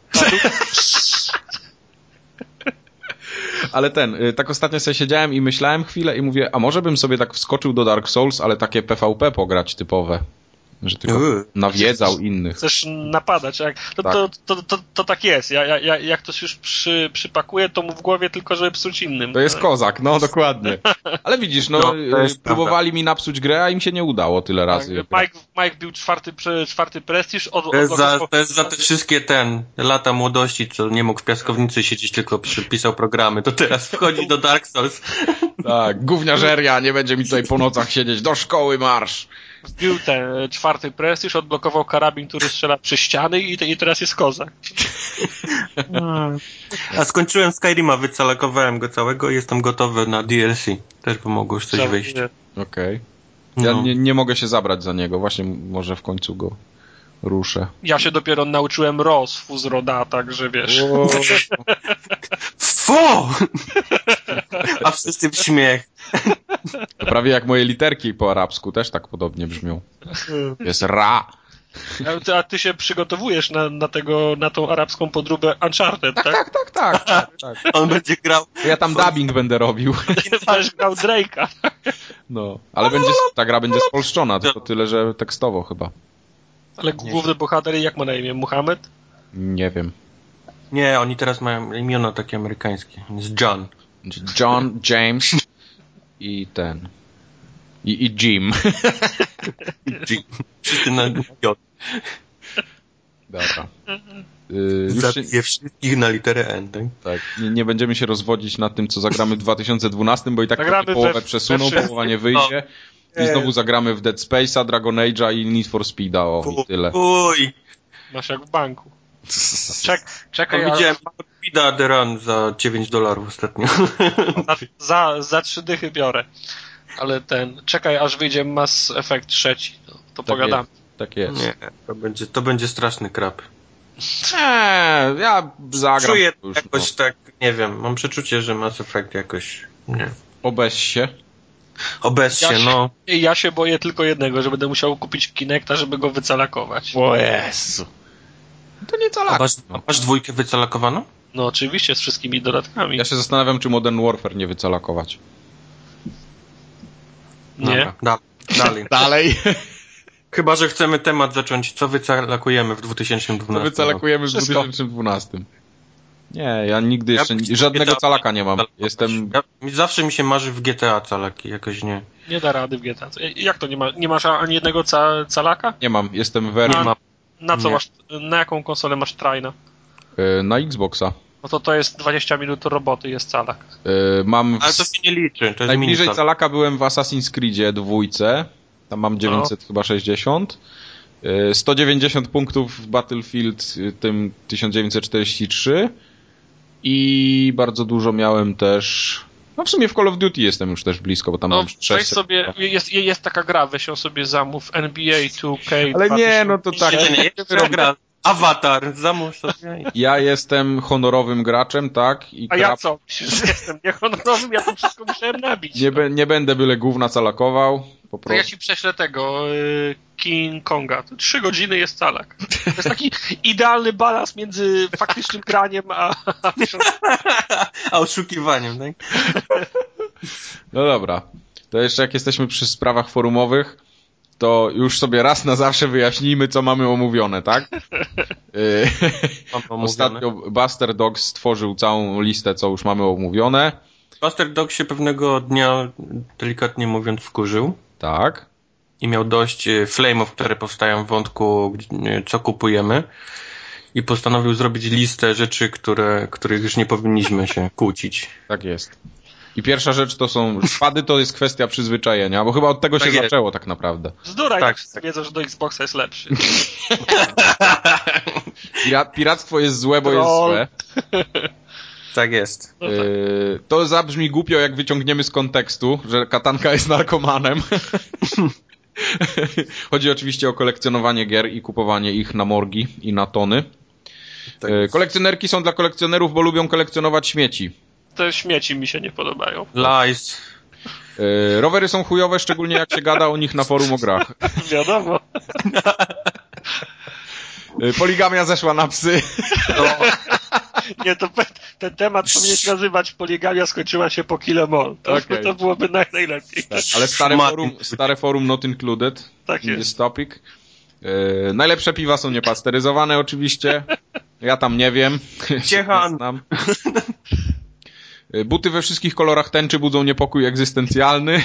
Ale tak ostatnio sobie siedziałem i myślałem chwilę i mówię, a może bym sobie tak wskoczył do Dark Souls, ale takie PvP pograć typowe. Że tylko nawiedzał innych. Chcesz napadać, jak? To tak jest. Jak ktoś już przypakuje, to mu w głowie tylko, żeby psuć innym. To jest kozak, no dokładnie. Ale widzisz, próbowali mi napsuć grę, a im się nie udało tyle razy. Mike bił 4. prestiż. To jest za te wszystkie lata młodości, co nie mógł w piaskownicy siedzieć, tylko pisał programy. To teraz wchodzi do Dark Souls. Tak, gówniarzeria, nie będzie mi tutaj po nocach siedzieć. Do szkoły marsz! Wbił ten 4. prestiż, odblokował karabin, który strzela przez ściany i teraz jest kozak. A skończyłem Skyrima, wycalakowałem go całego i jestem gotowy na DLC. Też by mogło już coś wyjść. Okej. Ja nie mogę się zabrać za niego. Właśnie może w końcu go ruszę. Ja się dopiero nauczyłem z Roda, także wiesz. Fu! A wszyscy w śmiech. To prawie jak moje literki po arabsku też tak podobnie brzmią. Jest ra. A ty się przygotowujesz na tą arabską podróbę Uncharted, tak? Tak. On będzie grał. Ja tam dubbing będę robił. Będziesz grał Drake'a. No, ale ta gra będzie spolszczona, tylko tyle, że tekstowo chyba. Ale główny bohater jak ma na imię? Muhammad? Nie wiem. Nie, oni teraz mają imiona takie amerykańskie. Jest John. John, James i I Jim. Jim. Wszyscy na J. Dobra. Zabiję wszystkich na literę N, tak? Tak. Nie będziemy się rozwodzić nad tym, co zagramy w 2012, bo i tak połowę przesuną, połowa nie wyjdzie. I znowu zagramy w Dead Space'a, Dragon Age'a i Need for Speed'a, i tyle. Uj! Masz jak w banku. Czekaj, widziałem Speed'a The Run za $9 ostatnio. Za 3 dychy biorę. Ale czekaj, aż wyjdzie Mass Effect 3, to pogadamy. Tak jest. Nie, to będzie straszny krap. Ja zagram. Czuję już, jakoś tak, nie wiem, mam przeczucie, że Mass Effect jakoś, nie. Obezź się. Ja się boję tylko jednego, że będę musiał kupić Kinecta, żeby go wycalakować. O Jezu. To nie calak. A masz 2 wycalakowaną? No oczywiście, z wszystkimi dodatkami. Ja się zastanawiam, czy Modern Warfare nie wycalakować. Nie? Dalej. Chyba, że chcemy temat zacząć, co wycalakujemy w 2012. Co wycalakujemy w 2012. Nie, ja nigdy jeszcze żadnego calaka nie mam. Zawsze mi się marzy w GTA calaki, jakoś nie. Nie da rady w GTA. Jak to nie ma? Nie masz ani jednego calaka? Nie mam, jestem very... Na co masz? Na jaką konsolę masz Trina? Na Xboxa. No to jest 20 minut roboty, jest calak. Ale to się nie liczy. To najbliżej calaka byłem w Assassin's Creedzie 2. Tam mam 900 chyba 60. 190 punktów w Battlefield tym 1943. I bardzo dużo miałem też... No w sumie w Call of Duty jestem już też blisko, bo tam mam 600. Weź sobie, jest taka gra, weź ją sobie zamów, NBA 2K. Ale nie, no to tak. Nie, gra. Avatar, zamów sobie. Ja jestem honorowym graczem, tak? A ja co? Myślisz, że jestem niehonorowym? Ja to wszystko musiałem nabić. Nie będę byle gówna calakował. Po prostu. To ja ci prześlę tego King Konga. To 3 godziny jest calak. To jest taki idealny balans między faktycznym graniem a oszukiwaniem, tak? No dobra. To jeszcze jak jesteśmy przy sprawach forumowych, to już sobie raz na zawsze wyjaśnijmy, co mamy omówione, tak? Ostatnio Buster Dog stworzył całą listę, co już mamy omówione. Buster Dog się pewnego dnia, delikatnie mówiąc, wkurzył. Tak. I miał dość flame'ów, które powstają w wątku, co kupujemy. I postanowił zrobić listę rzeczy, których już nie powinniśmy się kłócić. Tak jest. I pierwsza rzecz to są szpady, to jest kwestia przyzwyczajenia, bo chyba od tego się zaczęło tak naprawdę. Bzdura, tak. Wszyscy wiedzą, że do Xboxa jest lepszy. Piractwo jest złe, bo jest złe. Tak jest. No tak. To zabrzmi głupio, jak wyciągniemy z kontekstu, że katanka jest narkomanem. Chodzi oczywiście o kolekcjonowanie gier i kupowanie ich na morgi i na tony. Tak kolekcjonerki są dla kolekcjonerów, bo lubią kolekcjonować śmieci. Te śmieci mi się nie podobają. Lies. Rowery są chujowe, szczególnie jak się gada o nich na forum o grach. Wiadomo. Poligamia zeszła na psy. No. Nie, to ten temat powinien się nazywać Poligamia skończyła się po Kill 'Em All. To byłoby najlepiej. Tak, ale stare forum not included. Tak jest. This topic. Najlepsze piwa są niepasteryzowane oczywiście. Ja tam nie wiem. Ciechan. Buty we wszystkich kolorach tęczy budzą niepokój egzystencjalny.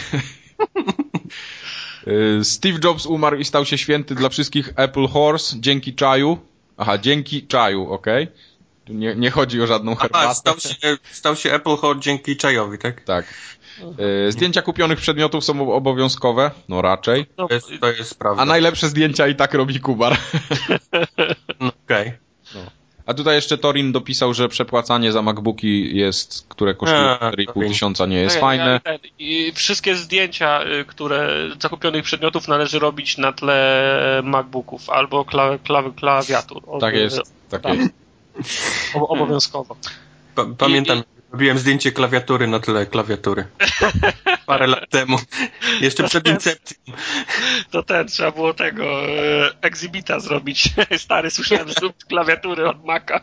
Steve Jobs umarł i stał się święty dla wszystkich Apple Horse dzięki czaju. Aha, dzięki czaju, okej. Tu nie chodzi o żadną herbatę. Stał się Apple Horse dzięki czajowi, tak? Tak. Zdjęcia kupionych przedmiotów są obowiązkowe. No raczej. To jest prawda. A najlepsze zdjęcia i tak robi Kubar. Okej. No. A tutaj jeszcze Torin dopisał, że przepłacanie za MacBooki jest, które kosztuje 4,5 tysiąca, nie jest fajne. I wszystkie zdjęcia, które zakupionych przedmiotów należy robić na tle MacBooków albo klawiatur. Tak jest. Obowiązkowo. Pamiętam, robiłem zdjęcie klawiatury na tle klawiatury. Parę lat temu. Jeszcze przed Incepcją. To trzeba było tego exhibita zrobić. Stary, słyszałem, że klawiatury od Maca.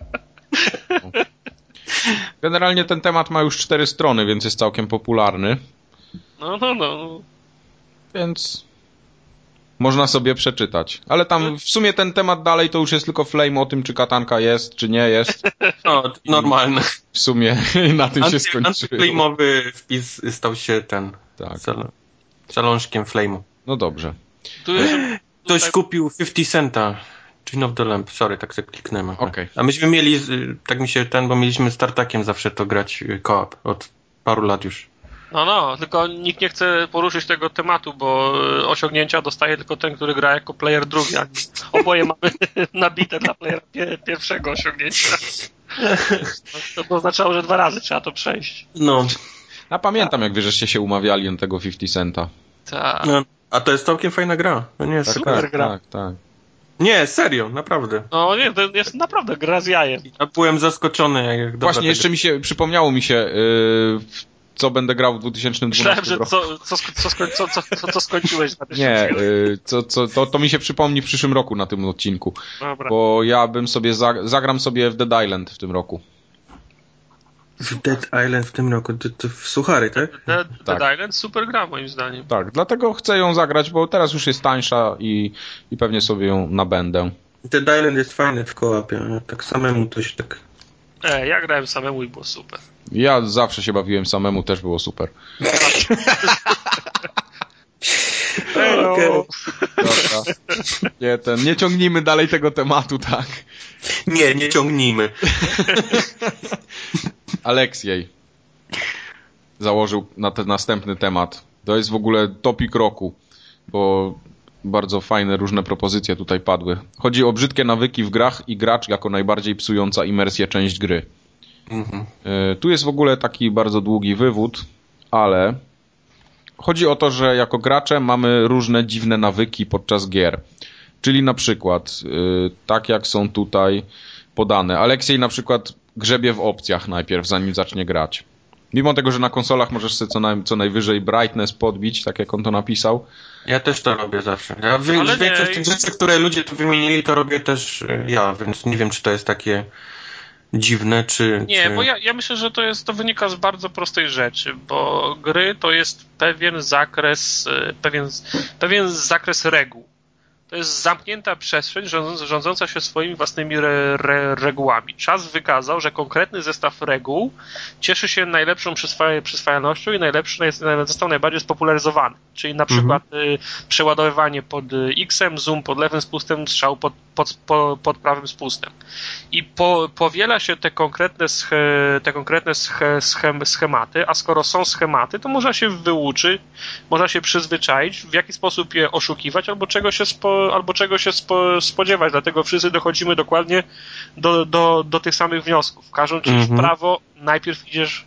Generalnie ten temat ma już 4 strony, więc jest całkiem popularny. No. Więc można sobie przeczytać. Ale tam w sumie ten temat dalej to już jest tylko flame o tym, czy katanka jest, czy nie jest. No, normalne. W sumie na tym się skończyło. Antyflame'owy wpis stał się zalążkiem flame'u. No dobrze. Ktoś kupił 50 centa. Gin of the Lamp. Sorry, tak sobie kliknąłem. Okay. A myśmy mieli, tak mi się bo mieliśmy z Tartakiem zawsze to grać co-op od paru lat już. No, tylko nikt nie chce poruszyć tego tematu, bo osiągnięcia dostaje tylko ten, który gra jako player drugi. Oboje mamy nabite dla playera pierwszego osiągnięcia. To oznaczało, że 2 razy trzeba to przejść. No. Ja pamiętam, jak wy żeście się umawiali na tego 50 centa. Tak. No, a to jest całkiem fajna gra. To nie jest super gra. Tak. Nie, serio, naprawdę. No nie, to jest naprawdę gra z jajem. Ja byłem zaskończyony. Jak właśnie, jeszcze przypomniało mi się, co będę grał w 2012 Myślałem, że co skończyłeś. Nie, to mi się przypomni w przyszłym roku na tym odcinku. Dobra. Bo ja bym sobie zagram sobie w Dead Island w tym roku. W Dead Island w tym roku? To w suchary, tak? Dead Island super gra moim zdaniem. Tak, dlatego chcę ją zagrać, bo teraz już jest tańsza i pewnie sobie ją nabędę. Dead Island jest fajny w kołapie, tak samemu to się tak... Ja grałem samemu i było super. Ja zawsze się bawiłem samemu, też było super. Okay. Dobra. Nie ciągnijmy dalej tego tematu, tak? Nie ciągnijmy. Aleksiej założył na ten następny temat. To jest w ogóle topik roku, bo bardzo fajne różne propozycje tutaj padły. Chodzi o brzydkie nawyki w grach i gracz jako najbardziej psująca imersję część gry. Tu jest w ogóle taki bardzo długi wywód. ale chodzi o to, że jako gracze mamy różne dziwne nawyki podczas gier. Czyli na przykład, tak jak są tutaj podane, Aleksiej na przykład grzebie w opcjach najpierw, zanim zacznie grać. Mimo tego, że na konsolach możesz sobie co najwyżej brightness podbić, tak jak on to napisał. Ja też to robię zawsze. Ja większość tych rzeczy, które ludzie tu wymienili, to robię też ja, więc nie wiem, czy to jest takie dziwne, czy... Nie, bo ja myślę, że to wynika z bardzo prostej rzeczy, bo gry to jest pewien zakres reguł. To jest zamknięta przestrzeń rządząca się swoimi własnymi regułami. Czas wykazał, że konkretny zestaw reguł cieszy się najlepszą przyswajalnością i został najbardziej spopularyzowany. Czyli na przykład przeładowywanie pod X-em, zoom pod lewym spustem, strzał pod prawym spustem. I powiela się te konkretne schematy, a skoro są schematy, to można się wyuczyć, można się przyzwyczaić, w jaki sposób je oszukiwać, albo czego się spodziewać. Dlatego wszyscy dochodzimy dokładnie do tych samych wniosków. Każą ci w prawo, najpierw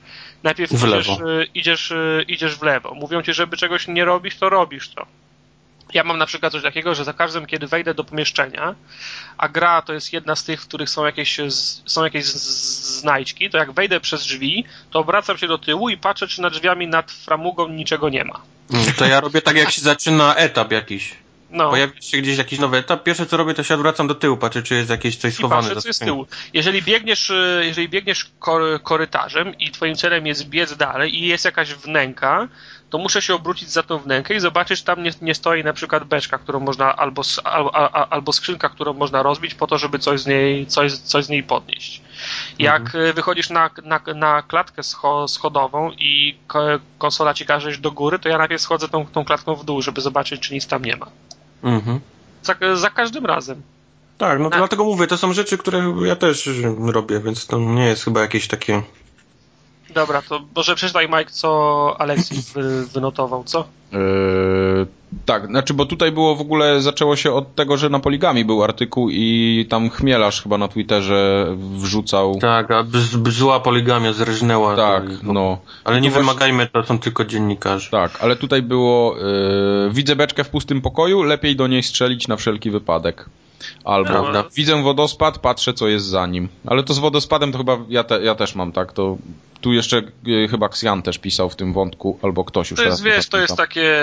idziesz w lewo. Mówią ci, żeby czegoś nie robić, to robisz to. Ja mam na przykład coś takiego, że za każdym, kiedy wejdę do pomieszczenia, a gra to jest jedna z tych, w których są jakieś znajdźki, to jak wejdę przez drzwi, to obracam się do tyłu i patrzę, czy nad drzwiami, nad framugą niczego nie ma. To ja robię tak, jak się zaczyna etap jakiś. No. Pojawia się gdzieś jakiś nowy etap. Pierwsze co robię, to się odwracam do tyłu, patrzę, czy jest jakieś coś schowane. I patrzę, co jest z tyłu. Jeżeli biegniesz korytarzem i twoim celem jest biec dalej i jest jakaś wnęka, to muszę się obrócić za tą wnękę i zobaczyć, czy tam nie stoi na przykład beczka, którą można, albo skrzynka, którą można rozbić po to, żeby coś z niej podnieść. Jak wychodzisz na klatkę schodową i konsola ci każe iść do góry, to ja najpierw schodzę tą klatką w dół, żeby zobaczyć, czy nic tam nie ma. Za każdym razem. Tak, no to dlatego mówię, to są rzeczy, które ja też robię, więc to nie jest chyba jakieś takie... Dobra, to może przeczytaj, Mike, co Aleksiej wynotował, co? Tak, znaczy, bo tutaj było w ogóle, zaczęło się od tego, że na Poligami był artykuł i tam Chmielarz chyba na Twitterze wrzucał... Tak, a zła Poligamia zrżnęła. Tak, no. Ale nie wymagajmy, to są tylko dziennikarze. Tak, ale tutaj było widzę beczkę w pustym pokoju, lepiej do niej strzelić na wszelki wypadek. Albo widzę wodospad, patrzę, co jest za nim. Ale to z wodospadem to chyba ja też mam, tak? To tu jeszcze chyba Ksjan też pisał w tym wątku, albo ktoś już. To jest, wiesz, to jest takie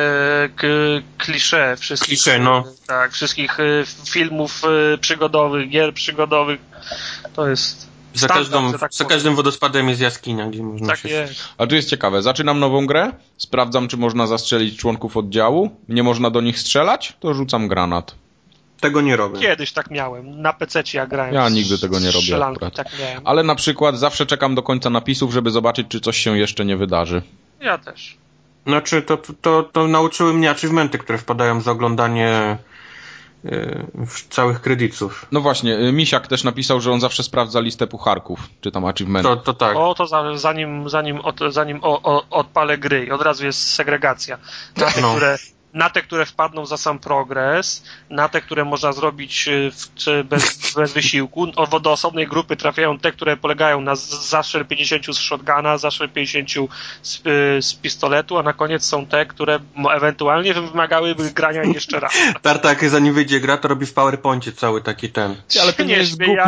klisze wszystkich, tak, wszystkich filmów przygodowych, gier przygodowych. To jest za każdym wodospadem jest jaskinia, gdzie można tak jest. Ale tu jest ciekawe. Zaczynam nową grę, sprawdzam, czy można zastrzelić członków oddziału. Nie można do nich strzelać, to rzucam granat. Tego nie robię. Kiedyś tak miałem. Na PC-cie ja grałem. Ja nigdy tego nie robię akurat. Tak miałem. Ale na przykład zawsze czekam do końca napisów, żeby zobaczyć, czy coś się jeszcze nie wydarzy. Ja też. Znaczy, to nauczyły mnie achievementy, które wpadają za oglądanie całych kredytów. No właśnie, Misiak też napisał, że on zawsze sprawdza listę pucharków, czy tam achievementów. To tak. To zanim odpalę gry i od razu jest segregacja. Na te, które wpadną za sam progres, na te, które można zrobić bez wysiłku. Do osobnej grupy trafiają te, które polegają na zastrzel 50 z shotguna, zastrzel 50 z pistoletu, a na koniec są te, które ewentualnie wymagałyby grania jeszcze raz. Tartak, zanim wyjdzie gra, to robi w PowerPoincie cały taki ten. Ale to nie jest głupie.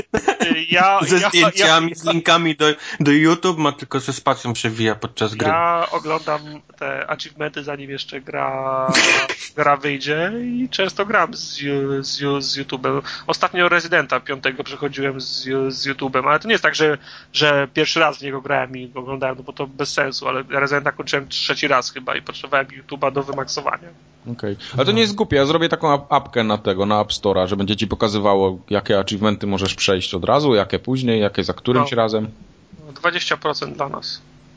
Ze zdjęciami, z linkami do YouTube, ma tylko ze spacją przewija podczas gry. Ja oglądam te achievementy, zanim jeszcze gra wyjdzie i często gram z YouTube'em. Ostatnio Residenta 5 przechodziłem z YouTube'em, ale to nie jest tak, że pierwszy raz w niego grałem i oglądałem, no bo to bez sensu, ale Residenta kończyłem 3 raz chyba i potrzebowałem YouTube'a do wymaksowania. Okej. Ale to nie jest głupie, ja zrobię taką apkę na App Store'a, że będzie ci pokazywało, jakie achievementy możesz przejść od razu, jakie później, jakie za którymś razem. 20% dla nas.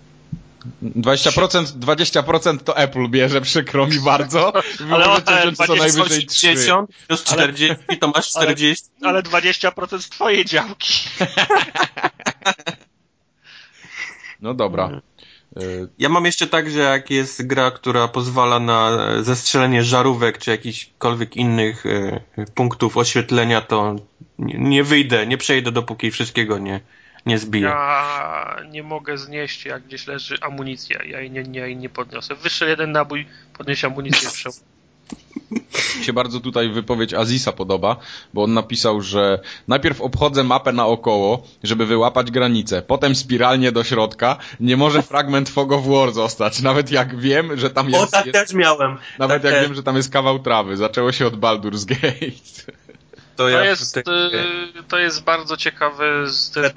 20% to Apple bierze, przykro mi bardzo. Ale co najwyżej 50 plus 40, to masz 40. Ale 20% z twojej działki. No dobra. Ja mam jeszcze tak, że jak jest gra, która pozwala na zestrzelenie żarówek czy jakichkolwiek innych punktów oświetlenia, to nie wyjdę, nie przejdę, dopóki wszystkiego nie zbije. Ja nie mogę znieść, jak gdzieś leży amunicja. Ja jej nie podniosę. Wyższy jeden nabój, podnieść amunicję w Mi się bardzo tutaj wypowiedź Azisa podoba, bo on napisał, że najpierw obchodzę mapę naokoło, żeby wyłapać granicę, potem spiralnie do środka, nie może fragment Fog of War zostać, nawet jak wiem, że tam jest... O, tak też miałem. Nawet tak jak wiem, że tam jest kawał trawy. Zaczęło się od Baldur's Gate. To jest bardzo ciekawe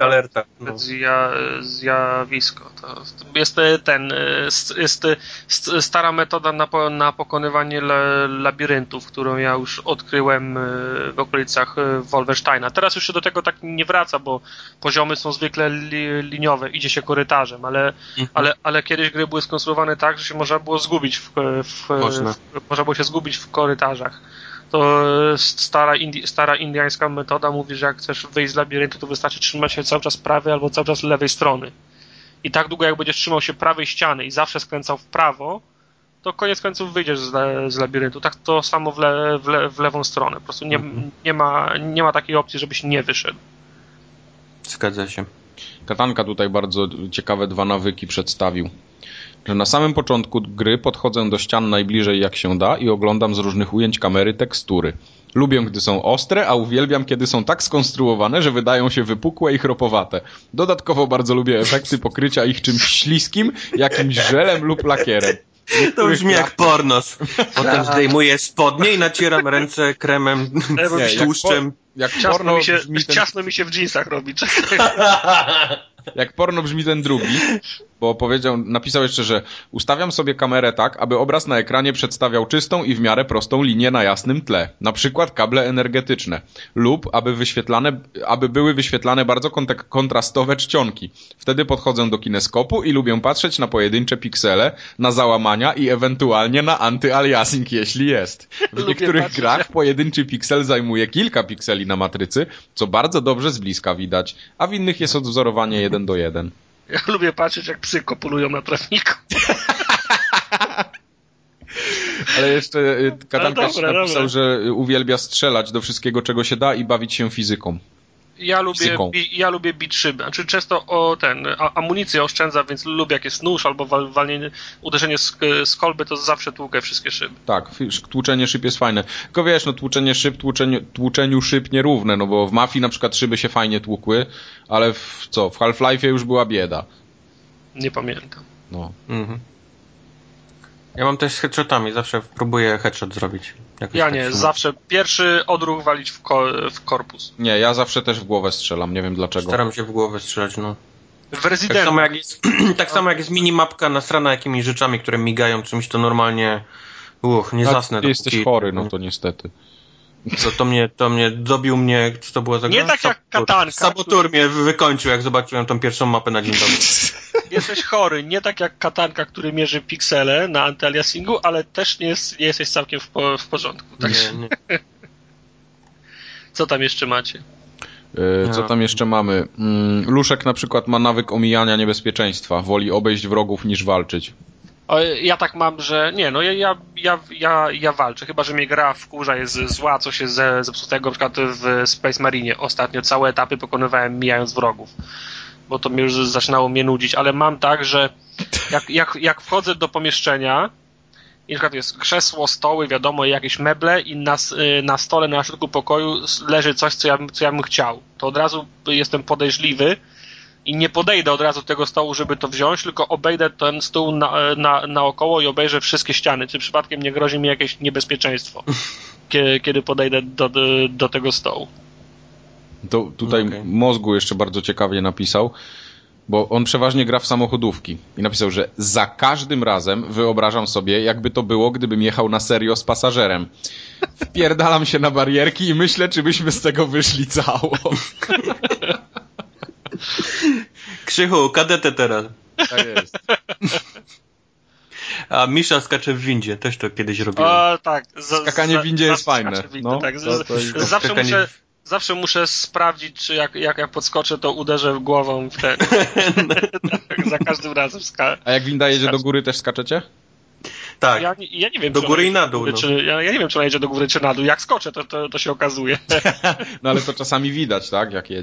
zjawisko. To jest stara metoda na pokonywanie labiryntów, którą ja już odkryłem w okolicach Wolfensteina. Teraz już się do tego tak nie wraca, bo poziomy są zwykle liniowe, idzie się korytarzem, ale kiedyś gry były skonstruowane tak, że się można było zgubić można było się zgubić w korytarzach. To stara indiańska metoda mówi, że jak chcesz wyjść z labiryntu, to wystarczy trzymać się cały czas prawej albo cały czas lewej strony. I tak długo jak będziesz trzymał się prawej ściany i zawsze skręcał w prawo, to koniec końców wyjdziesz z labiryntu. Tak to samo w lewą stronę. Po prostu nie ma takiej opcji, żebyś nie wyszedł. Zgadza się. Katanka tutaj bardzo ciekawe 2 nawyki przedstawił. Że na samym początku gry podchodzę do ścian najbliżej jak się da i oglądam z różnych ujęć kamery tekstury. Lubię, gdy są ostre, a uwielbiam, kiedy są tak skonstruowane, że wydają się wypukłe i chropowate. Dodatkowo bardzo lubię efekty pokrycia ich czymś śliskim, jakimś żelem lub lakierem. To brzmi jak pornos. Potem zdejmuję spodnie i nacieram ręce kremem z tłuszczem. Ciasno mi się w dżinsach robi. Jak porno brzmi ten drugi, bo napisał jeszcze, że ustawiam sobie kamerę tak, aby obraz na ekranie przedstawiał czystą i w miarę prostą linię na jasnym tle. Na przykład kable energetyczne. Lub aby były wyświetlane bardzo kontrastowe czcionki. Wtedy podchodzę do kineskopu i lubię patrzeć na pojedyncze piksele, na załamania i ewentualnie na anty-aliasing, jeśli jest. W niektórych grach pojedynczy piksel zajmuje kilka pikseli na matrycy, co bardzo dobrze z bliska widać, a w innych jest odwzorowanie 1:1. Ja lubię patrzeć, jak psy kopulują na trawniku. Ale jeszcze Katanka napisał, że uwielbia strzelać do wszystkiego, czego się da i bawić się fizyką. Ja lubię bić szyby. Znaczy często amunicję oszczędza, więc lubię jak jest nóż albo uderzenie z kolby, to zawsze tłukę wszystkie szyby. Tak, tłuczenie szyb jest fajne. Tylko wiesz, tłuczenie szyb, tłuczeniu szyb nierówne, no bo w Mafii na przykład szyby się fajnie tłukły, ale w Half-Life'ie już była bieda. Nie pamiętam. No. Mhm. Ja mam też z headshotami, zawsze próbuję headshot zrobić. Ja nie, zawsze pierwszy odruch walić w korpus. Nie, ja zawsze też w głowę strzelam, nie wiem dlaczego. Staram się w głowę strzelać, no. W Resident. Tak samo jak jest minimapka nasrana jakimiś rzeczami, które migają czymś, to normalnie nie zasnę. Ty jesteś chory, no to niestety. To mnie dobił mnie, co to było za gra? Nie tak jak Katanka. Sabotur mnie wykończył, jak zobaczyłem tą pierwszą mapę na dzień dobry. Jesteś chory, nie tak jak Katanka, który mierzy piksele na antyaliasingu, ale też nie jesteś całkiem w porządku. Tak? Nie. Co tam jeszcze macie? Co tam jeszcze mamy? Luszek na przykład ma nawyk omijania niebezpieczeństwa. Woli obejść wrogów niż walczyć. Ja tak mam, że nie, no ja walczę, chyba że mnie gra wkurza, jest zła, coś jest zepsutego, na przykład w Space Marine ostatnio całe etapy pokonywałem mijając wrogów, bo to mnie już zaczynało mnie nudzić, ale mam tak, że jak wchodzę do pomieszczenia i na przykład jest krzesło, stoły, wiadomo, jakieś meble i na stole na środku pokoju leży coś, co ja bym chciał, to od razu jestem podejrzliwy i nie podejdę od razu do tego stołu, żeby to wziąć, tylko obejdę ten stół naokoło i obejrzę wszystkie ściany. Czy przypadkiem nie grozi mi jakieś niebezpieczeństwo, kiedy podejdę do tego stołu. To tutaj Mózgu jeszcze bardzo ciekawie napisał, bo on przeważnie gra w samochodówki i napisał, że za każdym razem wyobrażam sobie, jakby to było, gdybym jechał na serio z pasażerem. Wpierdalam się na barierki i myślę, czy byśmy z tego wyszli cało. Krzychu, kadetę teraz. Tak jest. A Misza skacze w windzie, też to kiedyś robiłem. O, tak. Skakanie w windzie jest fajne. Tak. Zawsze muszę sprawdzić, czy jak podskoczę, to uderzę głową w ten. Tak, za każdym razem A jak winda jedzie do góry, też skaczecie? Tak. Ja nie wiem, do góry i na dół. Ja nie wiem, czy ona jedzie do góry, czy na dół. Jak skoczę, to się okazuje. No ale to czasami widać, tak? Jak jedzie.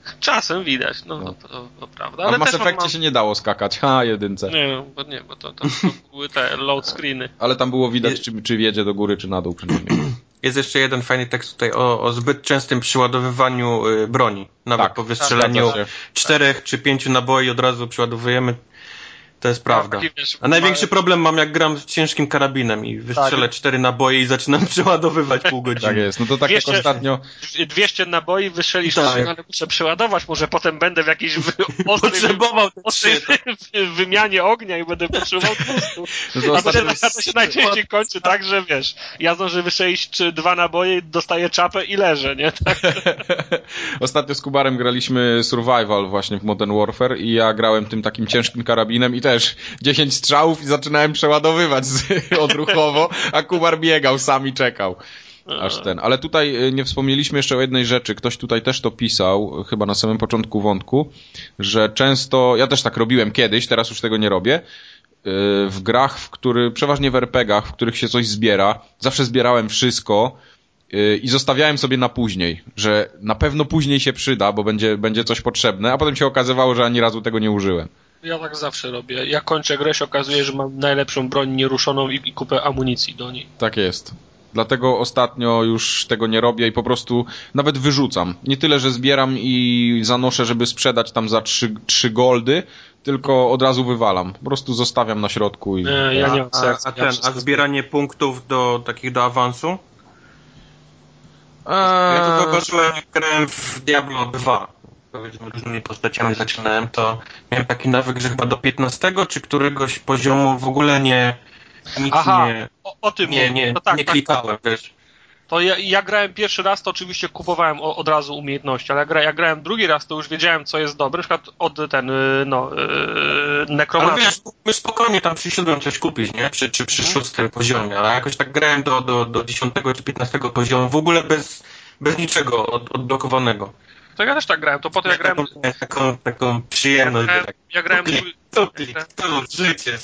Czasem widać, to prawda. Ale ale w Mass też Effectie się nie dało skakać, jedynce. bo to były te load screeny. Ale tam było widać, czy wiedzie do góry, czy na dół przynajmniej. Jest jeszcze jeden fajny tekst tutaj o zbyt częstym przyładowywaniu broni. Nawet po wystrzeleniu 4 czy 5 naboi od razu przyładowujemy. To jest prawda. A największy problem mam, jak gram z ciężkim karabinem i wystrzelę 4 naboje i zaczynam przeładowywać pół godziny. Tak jest. No to tak 200, jak ostatnio... 200 naboi, wystrzelisz 3, ale muszę przeładować, może potem będę w jakiejś ostrej wymianie ognia i będę potrzebował 200. A to się najczęściej kończy tak, że wiesz, ja zdążę wystrzelić 2 naboje, dostaję czapę i leżę, nie? Tak. Ostatnio z Kubarem graliśmy Survival właśnie w Modern Warfare i ja grałem tym takim ciężkim karabinem i też 10 strzałów i zaczynałem przeładowywać odruchowo, a Kubar biegał, sam i czekał. Ale tutaj nie wspomnieliśmy jeszcze o jednej rzeczy. Ktoś tutaj też to pisał, chyba na samym początku wątku, że często, ja też tak robiłem kiedyś, teraz już tego nie robię, w grach, przeważnie w RPG-ach, w których się coś zbiera, zawsze zbierałem wszystko i zostawiałem sobie na później, że na pewno później się przyda, bo będzie coś potrzebne, a potem się okazywało, że ani razu tego nie użyłem. Ja tak zawsze robię. Ja kończę grę, się okazuje, że mam najlepszą broń nieruszoną i kupę amunicji do niej. Tak jest. Dlatego ostatnio już tego nie robię i po prostu nawet wyrzucam. Nie tyle, że zbieram i zanoszę, żeby sprzedać tam za 3 goldy, tylko od razu wywalam. Po prostu zostawiam na środku. Ja nie mam a zbieranie punktów do awansu? Ja to zauważyłem, jak grałem w Diablo 2. Powiedzmy, różnymi postaciami zaczynałem, to miałem taki nawyk, że chyba do 15 czy któregoś poziomu w ogóle o tym nie klikałem, wiesz. To ja grałem pierwszy raz, to oczywiście kupowałem od razu umiejętności, ale jak grałem drugi raz, to już wiedziałem, co jest dobre, na przykład od nekromanta. Ale wiesz, my spokojnie tam przyszedłem coś kupić, nie? Przy 6 poziomie, ale jakoś tak grałem do 10 czy 15 poziomu, w ogóle bez niczego odblokowanego. To ja też tak grałem, to potem jak grałem... Taką przyjemność. Ja grałem życie,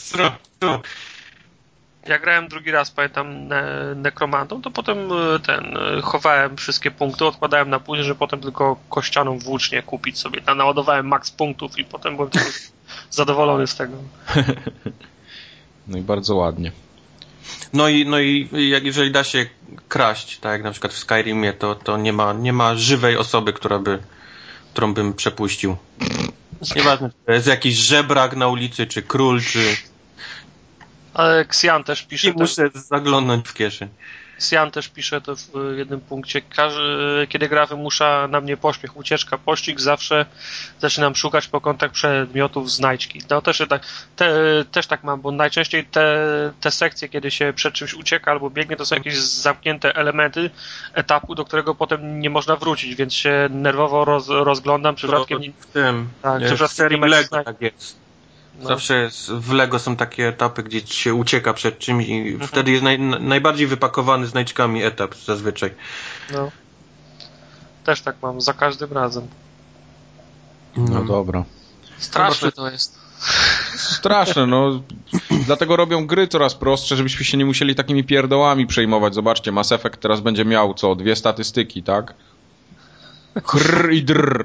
Jak grałem drugi raz, pamiętam, nekromantą, to potem chowałem wszystkie punkty, odkładałem na później, że potem tylko kościaną włócznię kupić sobie. Naładowałem max punktów i potem byłem zadowolony z tego. No i bardzo ładnie. No i jeżeli da się kraść, tak jak na przykład w Skyrimie, to nie ma żywej osoby, którą bym przepuścił. Nieważne, czy to jest jakiś żebrak na ulicy, czy król, czy... Ale Xian też pisze... muszę zaglądnąć w kieszeń. Xian też pisze to w jednym punkcie. Kiedy gra wymusza na mnie pośpiech, ucieczka, pościg, zawsze zaczynam szukać po kątach przedmiotów znajdźki. No też tak mam, bo najczęściej te sekcje, kiedy się przed czymś ucieka albo biegnie, to są jakieś zamknięte elementy etapu, do którego potem nie można wrócić, więc się nerwowo rozglądam, czy przypadkiem... w serii Lego tak jest. Zawsze w Lego są takie etapy, gdzie się ucieka przed czymś i wtedy jest najbardziej wypakowany znajdźkami etap zazwyczaj. No. Też tak mam, za każdym razem. No dobra. Straszne to jest. Straszne, no. Dlatego robią gry coraz prostsze, żebyśmy się nie musieli takimi pierdołami przejmować. Zobaczcie, Mass Effect teraz będzie miał 2 statystyki, tak? Chrr i drr.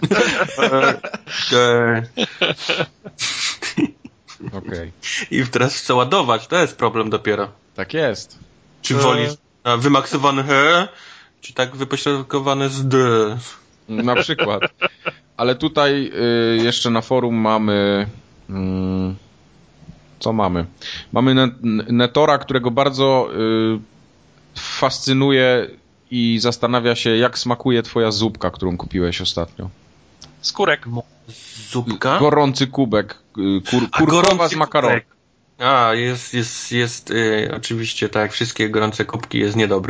Okay. I teraz chcę ładować, to jest problem dopiero. Tak jest. Czy wolisz wymaksowany czy tak wypośrodkowane z D? Na przykład. Ale tutaj jeszcze na forum mamy... co mamy? Mamy Netora, którego bardzo fascynuje i zastanawia się, jak smakuje twoja zupka, którą kupiłeś ostatnio. Skórek. Zupka? Gorący kubek. Kurkowa z makaronem. Jest oczywiście, tak jak wszystkie gorące kubki, jest niedobry.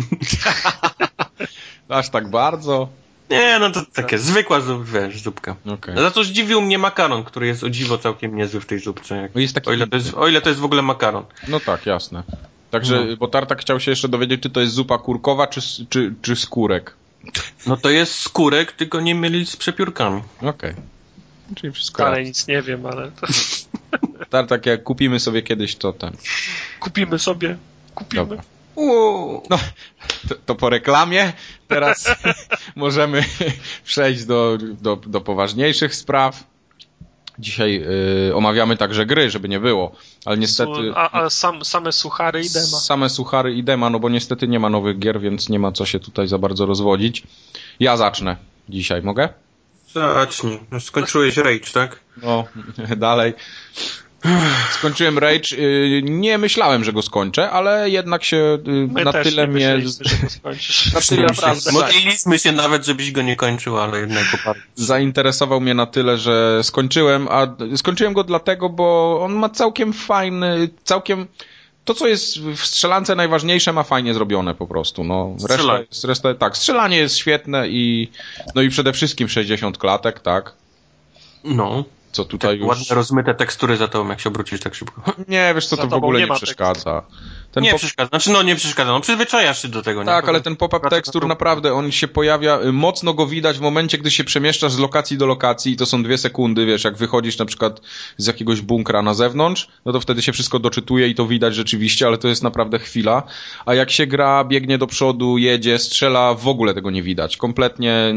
Aż tak bardzo? Nie, no to takie zwykła zupka. Okay. Za to zdziwił mnie makaron, który jest o dziwo całkiem niezły w tej zupce. Jest taki... o ile to jest w ogóle makaron. No tak, jasne. Także, bo Tartak chciał się jeszcze dowiedzieć, czy to jest zupa kurkowa, czy skórek. No to jest skórek, tylko nie mylić z przepiórkami. Okej. Czyli wszystko. Ale nic nie wiem, ale... Tartak, jak kupimy sobie kiedyś, to ten... Kupimy. Dobra. No, to po reklamie. teraz możemy przejść do poważniejszych spraw. Dzisiaj omawiamy także gry, żeby nie było, ale niestety... Same suchary i dema. Same suchary i dema, no bo niestety nie ma nowych gier, więc nie ma co się tutaj za bardzo rozwodzić. Ja zacznę dzisiaj, mogę? Zacznij. Skończyłeś Rage, tak? No, dalej. Skończyłem Rage. Nie myślałem, że go skończę, ale jednak się na tyle mnie... Na tyle naprawdę. Modliliśmy się nawet, żebyś go nie kończył, ale jednak poparł. Zainteresował mnie na tyle, że skończyłem, a skończyłem go dlatego, bo on ma całkiem fajny, to, co jest w strzelance najważniejsze, ma fajnie zrobione po prostu. No, tak, strzelanie jest świetne i przede wszystkim 60 klatek, tak? No. Co tutaj tak już... Ładne rozmyte tekstury za tobą, jak się obrócisz tak szybko. Nie, wiesz co, to w ogóle nie przeszkadza. Przeszkadza. Nie przeszkadza. No przyzwyczajasz się do tego. Tak, ale ten pop-up tekstur naprawdę, on się pojawia, mocno go widać w momencie, gdy się przemieszczasz z lokacji do lokacji i to są 2 sekundy, wiesz, jak wychodzisz na przykład z jakiegoś bunkra na zewnątrz, no to wtedy się wszystko doczytuje i to widać rzeczywiście, ale to jest naprawdę chwila. A jak się gra, biegnie do przodu, jedzie, strzela, w ogóle tego nie widać. Kompletnie,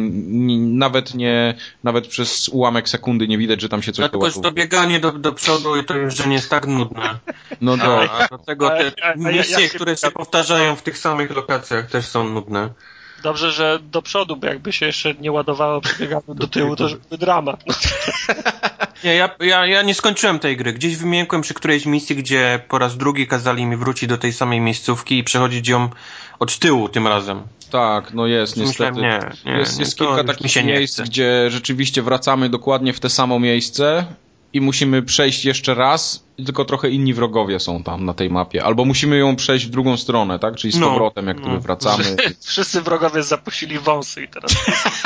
nawet przez ułamek sekundy nie widać, że tam się coś doładuje. Tylko, że to bieganie do przodu to już nie jest tak nudne. No to... A do tego misje, które się powtarzają w tych samych lokacjach, też są nudne. Dobrze, że do przodu, bo jakby się jeszcze nie ładowało przebiegamy do tyłu, to już byłby dramat. Nie, ja nie skończyłem tej gry. Gdzieś wymieniłem przy którejś misji, gdzie po raz drugi kazali mi wrócić do tej samej miejscówki i przechodzić ją od tyłu tym razem. Tak, no jest niestety. Jest kilka takich miejsc, gdzie rzeczywiście wracamy dokładnie w te samo miejsce i musimy przejść jeszcze raz, tylko trochę inni wrogowie są tam na tej mapie. Albo musimy ją przejść w drugą stronę, tak? Czyli z powrotem, jak gdyby wracamy. Wszyscy wrogowie zapuścili wąsy i teraz...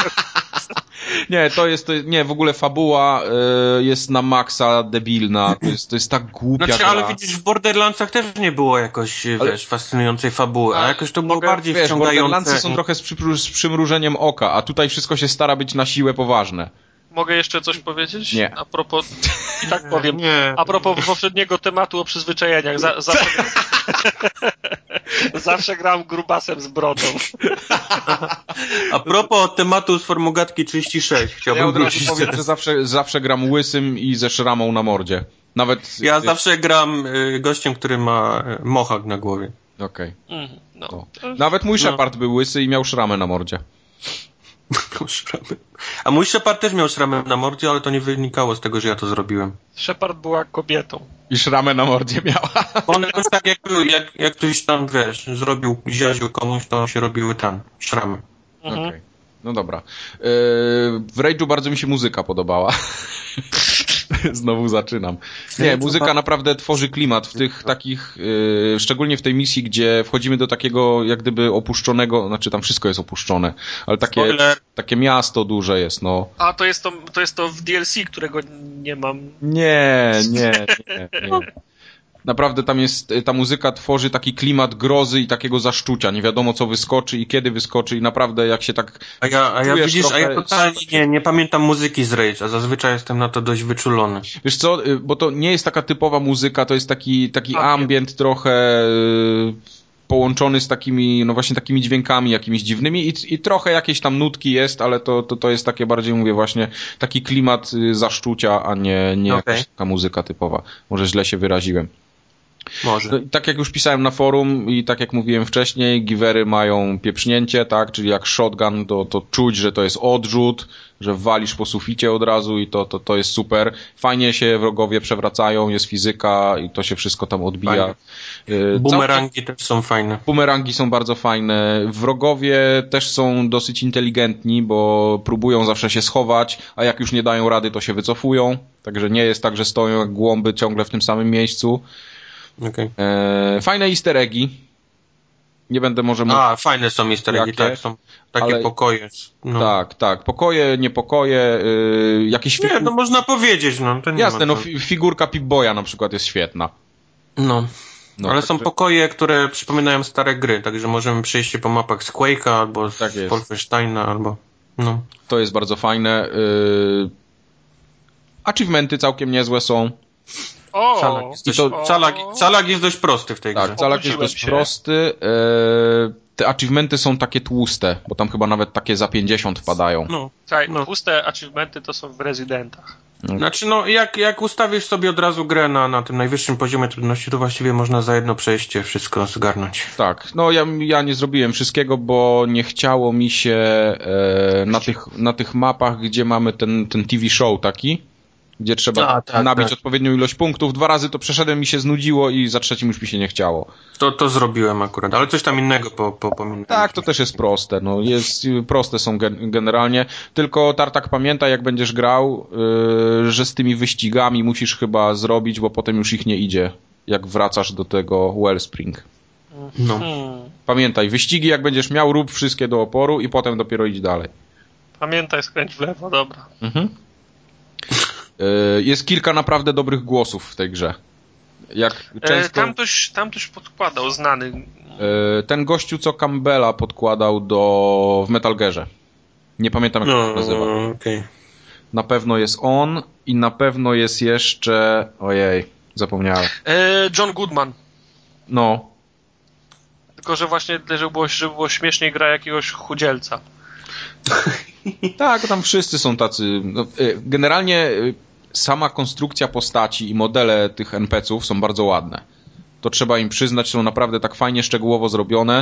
Nie, w ogóle fabuła jest na maksa debilna, to jest tak głupia gra. Ale widzisz, w Borderlandsach też nie było jakoś, fascynującej fabuły, a jakoś to było bardziej wciągające. Borderlandsy są trochę z przymrużeniem oka, a tutaj wszystko się stara być na siłę poważne. Mogę jeszcze coś powiedzieć? Nie. A propos, i tak powiem, a propos poprzedniego tematu o przyzwyczajeniach. Zawsze gram grubasem z brodą. A propos tematu z Formogatki 36, chciałbym ja od razu powiem, że zawsze gram łysym i ze szramą na mordzie. Ja zawsze gram gościem, który ma mohawk na głowie. Okej. Nawet mój Shepard był łysy i miał szramę na mordzie. A mój Shepard też miał szramę na mordzie, ale to nie wynikało z tego, że ja to zrobiłem. Shepard była kobietą. I szramę na mordzie miała. One jakoś tak jak ktoś tam, zrobił ziaził komuś, to się robiły tam szramy. Okej. No dobra. W Rage'u bardzo mi się muzyka podobała. Znowu zaczynam. Nie, muzyka naprawdę tworzy klimat w tych takich, szczególnie w tej misji, gdzie wchodzimy do takiego jak gdyby opuszczonego, znaczy tam wszystko jest opuszczone, ale takie miasto duże jest, no. A to jest to w DLC, którego nie mam. Nie. Naprawdę tam jest, ta muzyka tworzy taki klimat grozy i takiego zaszczucia. Nie wiadomo, co wyskoczy i kiedy wyskoczy i naprawdę jak się tak... A ja totalnie nie pamiętam muzyki z Rage, a zazwyczaj jestem na to dość wyczulony. Wiesz co, bo to nie jest taka typowa muzyka, to jest taki ambient trochę połączony z takimi, no właśnie takimi dźwiękami jakimiś dziwnymi i trochę jakieś tam nutki jest, ale to jest takie bardziej, mówię właśnie, taki klimat zaszczucia, a nie jakaś taka muzyka typowa. Może źle się wyraziłem. Może. No, tak jak już pisałem na forum i tak jak mówiłem wcześniej, giwery mają pieprznięcie, tak, czyli jak shotgun, to czuć, że to jest odrzut, że walisz po suficie od razu i to jest super. Fajnie się wrogowie przewracają, jest fizyka i to się wszystko tam odbija. Bumerangi też są fajne. Bumerangi są bardzo fajne. Wrogowie też są dosyć inteligentni, bo próbują zawsze się schować, a jak już nie dają rady, to się wycofują. Także nie jest tak, że stoją jak głąby ciągle w tym samym miejscu. Okay. Fajne easter eggi. Nie będę może mówić. Fajne są easter eggi, tak, są takie pokoje. No. Tak, pokoje, niepokoje, jakieś Nie, no można powiedzieć, no. To nie jasne, ma figurka Pip-Boya na przykład jest świetna. No ale są pokoje, które przypominają stare gry, także możemy przejść się po mapach z Quake'a albo z Wolfensteina, albo no. To jest bardzo fajne. Achievementy całkiem niezłe są. Calak jest dość prosty w tej grze. Tak, Calak jest dość prosty. te achievementy są takie tłuste, bo tam chyba nawet takie za 50 wpadają. No, słuchaj, tłuste achievementy to są w Residentach. Znaczy, jak ustawisz sobie od razu grę na tym najwyższym poziomie trudności, to właściwie można za jedno przejście wszystko zgarnąć. Tak, no ja nie zrobiłem wszystkiego, bo nie chciało mi się na tych mapach, gdzie mamy ten TV show taki, gdzie trzeba nabić odpowiednią ilość punktów. 2 razy to przeszedłem, mi się znudziło i za trzecim już mi się nie chciało. To zrobiłem akurat, ale coś tam innego pominąłem. Tak, to też jest proste. No, proste są generalnie. Tylko Tartak pamiętaj, jak będziesz grał, że z tymi wyścigami musisz chyba zrobić, bo potem już ich nie idzie, jak wracasz do tego Wellspring. No. Pamiętaj, wyścigi jak będziesz miał, rób wszystkie do oporu i potem dopiero idź dalej. Pamiętaj, skręć w lewo, dobra. Jest kilka naprawdę dobrych głosów w tej grze. Jak często... Tam ktoś podkładał, znany. Ten gościu, co Campbella podkładał w Metal Gearze. Nie pamiętam, jak się nazywa. Okay. Na pewno jest on i na pewno jest jeszcze... Ojej, zapomniałem. John Goodman. No. Tylko, że właśnie, żeby było śmieszniej, gra jakiegoś chudzielca. Tak, tam wszyscy są tacy... No, generalnie sama konstrukcja postaci i modele tych NPC-ów są bardzo ładne. To trzeba im przyznać, są naprawdę tak fajnie szczegółowo zrobione.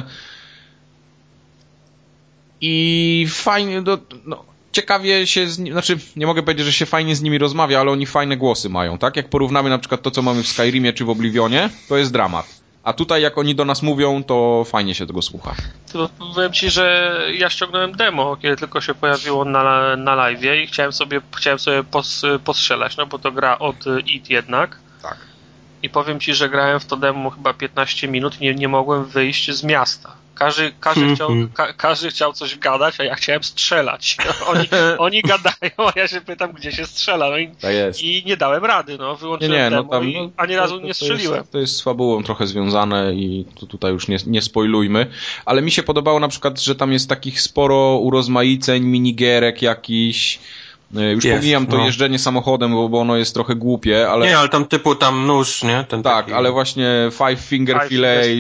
I fajnie... ciekawie się znaczy, nie mogę powiedzieć, że się fajnie z nimi rozmawia, ale oni fajne głosy mają, tak? Jak porównamy na przykład to, co mamy w Skyrimie czy w Oblivionie, to jest dramat. A tutaj jak oni do nas mówią, to fajnie się tego słucha. To powiem ci, że ja ściągnąłem demo, kiedy tylko się pojawiło na live'ie i chciałem sobie postrzelać, no bo to gra od id jednak. Tak. I powiem ci, że grałem w to demo chyba 15 minut i nie mogłem wyjść z miasta. Każdy chciał coś gadać, a ja chciałem strzelać. Oni gadają, a ja się pytam, gdzie się strzela. No i nie dałem rady, no. Wyłączyłem demo i ani razu nie strzeliłem. To jest z fabułą trochę związane i tutaj już nie spoilujmy. Ale mi się podobało na przykład, że tam jest takich sporo urozmaiceń, minigierek jakichś. Już pomijam to jeżdżenie samochodem, bo ono jest trochę głupie, ale... Nie, ale tam typu nóż, nie? Tak, taki... ale właśnie Five Finger Fillet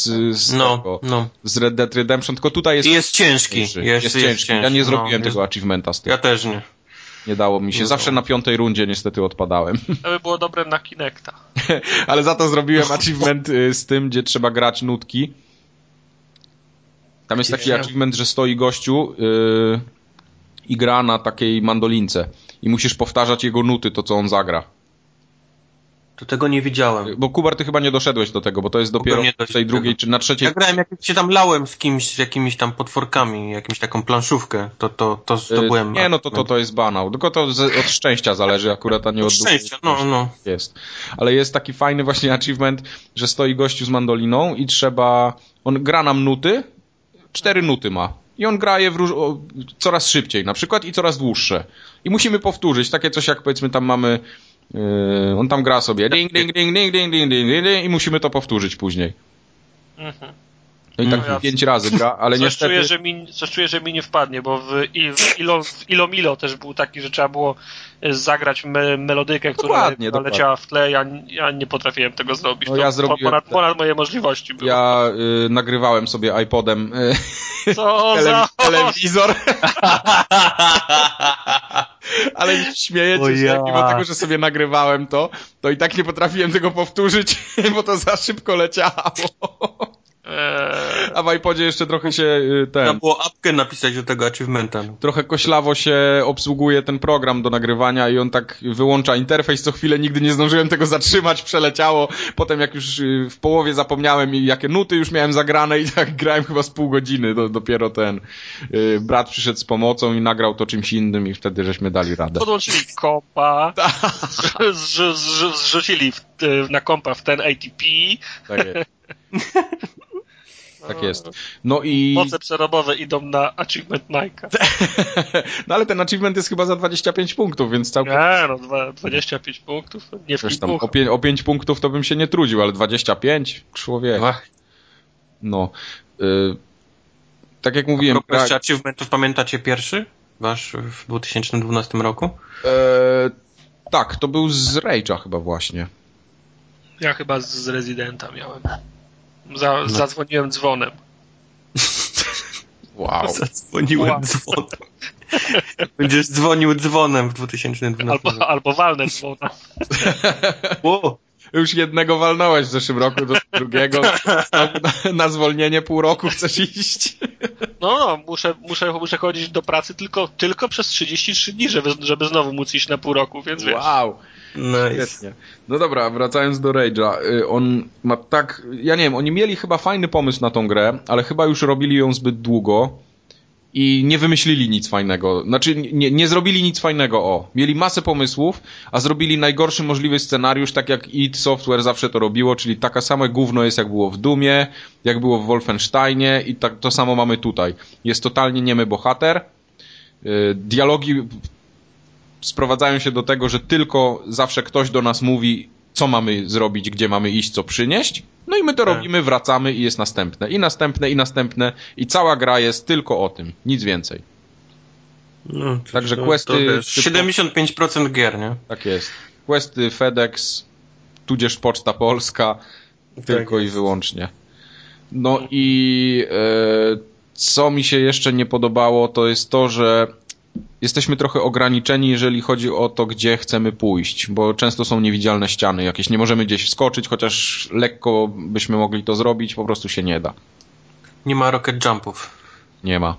z Red Dead Redemption, tylko tutaj jest... I jest ciężki. Jest ciężki. Ja nie zrobiłem tego achievementa z tym. Ja też nie. Nie dało mi się. Zawsze na 5. rundzie niestety odpadałem. To by było dobre na Kinecta. Ale za to zrobiłem achievement z tym, gdzie trzeba grać nutki. Tam jest taki achievement, że stoi gościu... i gra na takiej mandolince. I musisz powtarzać jego nuty, to co on zagra. To tego nie widziałem. Bo Kubar, ty chyba nie doszedłeś do tego, bo to jest dopiero w tej drugiej, czy na trzeciej... Ja grałem, jak się tam lałem z kimś, z jakimiś tam potworkami, jakąś taką planszówkę, to zdobyłem... Nie, no to jest banał. Tylko to od szczęścia zależy akurat, a nie od szczęścia, no. Jest. Ale jest taki fajny właśnie achievement, że stoi gościu z mandoliną i trzeba... On gra nam nuty, 4 nuty ma. I on gra je coraz szybciej na przykład i coraz dłuższe. I musimy powtórzyć. Takie coś jak powiedzmy tam mamy... on tam gra sobie ding, ding, ding, ding, ding, ding, ding, ding, i musimy to powtórzyć później. No i tak 5 razy gra, ale niestety... Coś czuję, że mi nie wpadnie, bo w Ilo też był taki, że trzeba było zagrać melodykę, która leciała w tle. Ja nie potrafiłem tego zrobić. No, ja zrobiłem ponad moje możliwości było. Ja nagrywałem sobie iPodem telewizor. Ale śmiejecie się, mimo tego, że sobie nagrywałem to i tak nie potrafiłem tego powtórzyć, bo to za szybko leciało. A w iPodzie jeszcze trochę się Trzeba było apkę napisać do tego achievementa. Trochę koślawo się obsługuje ten program do nagrywania i on tak wyłącza interfejs co chwilę, nigdy nie zdążyłem tego zatrzymać, przeleciało. Potem jak już w połowie zapomniałem jakie nuty już miałem zagrane i tak grałem chyba z pół godziny, dopiero brat przyszedł z pomocą i nagrał to czymś innym i wtedy żeśmy dali radę. Podłączyli kompa, zrzucili na kompa w ten ATP. Tak jest. Tak jest. No i... Moce przerobowe idą na achievement Nike'a. No ale ten achievement jest chyba za 25 punktów, więc całkiem... Nie, 25 punktów, nie w tam o 5 punktów to bym się nie trudził, ale 25? Człowiek. No. Tak jak mówiłem... A propos achievementów, pamiętacie pierwszy? Wasz w 2012 roku? Tak, to był z Rage'a chyba właśnie. Ja chyba z Residenta miałem. Zadzwoniłem dzwonem. Wow. Zadzwoniłem dzwonem. Będziesz dzwonił dzwonem w 2012 roku. Albo walnę dzwona. Wow. Już jednego walnąłeś w zeszłym roku, do drugiego. Na zwolnienie pół roku chcesz iść? No, muszę chodzić do pracy tylko przez 33 dni, żeby znowu móc iść na pół roku, więc wiesz. Wow. Nice. Świetnie. No dobra, wracając do Rage'a. On ma tak... Ja nie wiem, oni mieli chyba fajny pomysł na tą grę, ale chyba już robili ją zbyt długo i nie wymyślili nic fajnego. Znaczy, nie zrobili nic fajnego, o. Mieli masę pomysłów, a zrobili najgorszy możliwy scenariusz, tak jak id Software zawsze to robiło, czyli taka same gówno jest, jak było w Doomie, jak było w Wolfensteinie i tak to samo mamy tutaj. Jest totalnie niemy bohater. Dialogi sprowadzają się do tego, że tylko zawsze ktoś do nas mówi, co mamy zrobić, gdzie mamy iść, co przynieść. No i my to robimy, wracamy i jest następne. I następne, i następne. I cała gra jest tylko o tym. Nic więcej. No, Także questy... 75% gier, nie? Tak jest. Questy FedEx, tudzież Poczta Polska, tylko i wyłącznie. No i co mi się jeszcze nie podobało, to jest to, że jesteśmy trochę ograniczeni, jeżeli chodzi o to, gdzie chcemy pójść, bo często są niewidzialne ściany jakieś. Nie możemy gdzieś wskoczyć, chociaż lekko byśmy mogli to zrobić, po prostu się nie da. Nie ma rocket jumpów. Nie ma.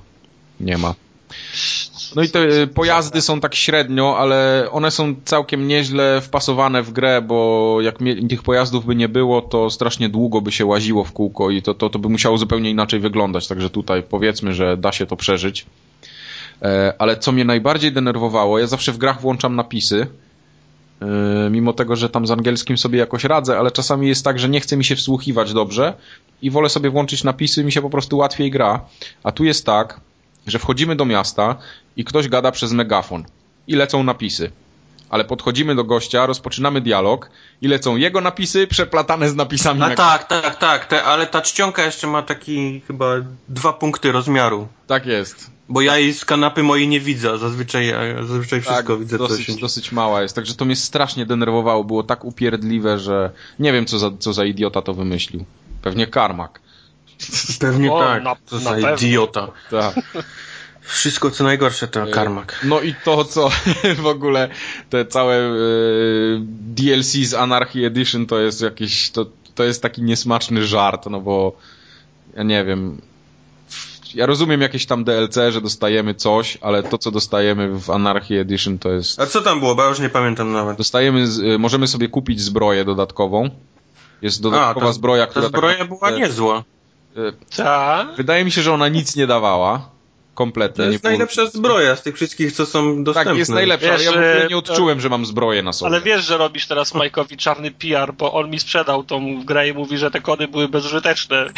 No i te pojazdy są tak średnio, ale one są całkiem nieźle wpasowane w grę, bo jak tych pojazdów by nie było, to strasznie długo by się łaziło w kółko i to by musiało zupełnie inaczej wyglądać, także tutaj powiedzmy, że da się to przeżyć. Ale co mnie najbardziej denerwowało, ja zawsze w grach włączam napisy, mimo tego, że tam z angielskim sobie jakoś radzę, ale czasami jest tak, że nie chce mi się wsłuchiwać dobrze i wolę sobie włączyć napisy, mi się po prostu łatwiej gra. A tu jest tak, że wchodzimy do miasta i ktoś gada przez megafon i lecą napisy. Ale podchodzimy do gościa, rozpoczynamy dialog i lecą jego napisy przeplatane z napisami. A tak, ale ta czcionka jeszcze ma taki chyba 2 punkty rozmiaru. Tak jest. Bo ja jej z kanapy mojej nie widzę, a zazwyczaj wszystko tak, widzę. Dosyć mała jest, także to mnie strasznie denerwowało, było tak upierdliwe, że nie wiem co za idiota to wymyślił. Pewnie Karmak. Pewnie co za idiota. Tak. Wszystko co najgorsze to Karmak. No i to co w ogóle te całe DLC z Anarchy Edition to jest jakieś, to jest taki niesmaczny żart, no bo ja nie wiem, ja rozumiem jakieś tam DLC, że dostajemy coś, ale to co dostajemy w Anarchy Edition to jest... A co tam było, bo ja już nie pamiętam nawet. Możemy sobie kupić zbroję dodatkową. Jest dodatkowa zbroja, która... Ta zbroja była niezła. Wydaje mi się, że ona nic nie dawała. Kompletnie. To jest najlepsza zbroja z tych wszystkich, co są dostępne. Tak, jest najlepsza, ale ja w ogóle nie odczułem, że mam zbroję na sobie. Ale wiesz, że robisz teraz Mike'owi czarny PR, bo on mi sprzedał tą grę i mówi, że te kody były bezużyteczne.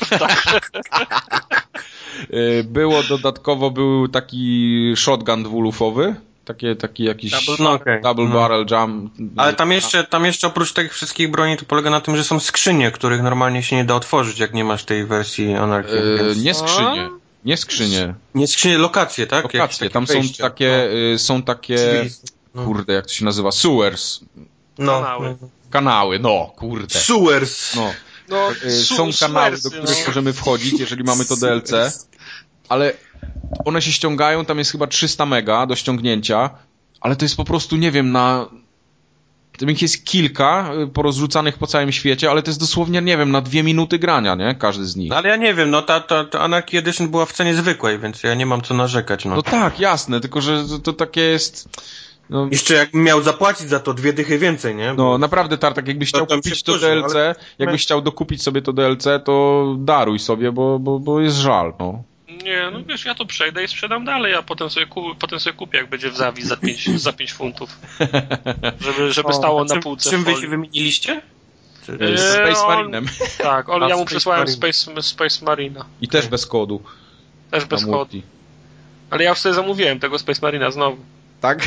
Dodatkowo był taki shotgun dwulufowy. Taki jakiś double barrel jump. Ale tam jeszcze oprócz tych wszystkich broni to polega na tym, że są skrzynie, których normalnie się nie da otworzyć, jak nie masz tej wersji Anarchy. Nie skrzynie. Nie skrzynie, lokacje, tak? Lokacje, tam są takie, kurde, jak to się nazywa? Sewers. Kanały, kurde. Sewers. Są kanały, do których możemy wchodzić, jeżeli mamy to DLC, ale one się ściągają, tam jest chyba 300 mega do ściągnięcia, ale to jest po prostu, nie wiem, tam ich jest kilka porozrzucanych po całym świecie, ale to jest dosłownie, nie wiem, na 2 minuty grania, nie? Każdy z nich. Ale ja nie wiem, ta Anarchy Edition była w cenie zwykłej, więc ja nie mam co narzekać, No tak, jasne, tylko że to takie jest... Jeszcze jakbym miał zapłacić za to 2 dychy więcej, nie? No naprawdę, Tartak, jakbyś chciał kupić to DLC, jakbyś chciał dokupić sobie to DLC, to daruj sobie, bo jest żal, Nie, wiesz, ja to przejdę i sprzedam dalej, a potem sobie kupię, jak będzie w Zawi za 5 funtów. Żeby stało na półce. Czym wy się wymieniliście? Space Marinem. Tak, ja mu przysłałem Space Marina. I też bez kodu. Też bez kodu. Ale ja już sobie zamówiłem tego Space Marina znowu. Tak?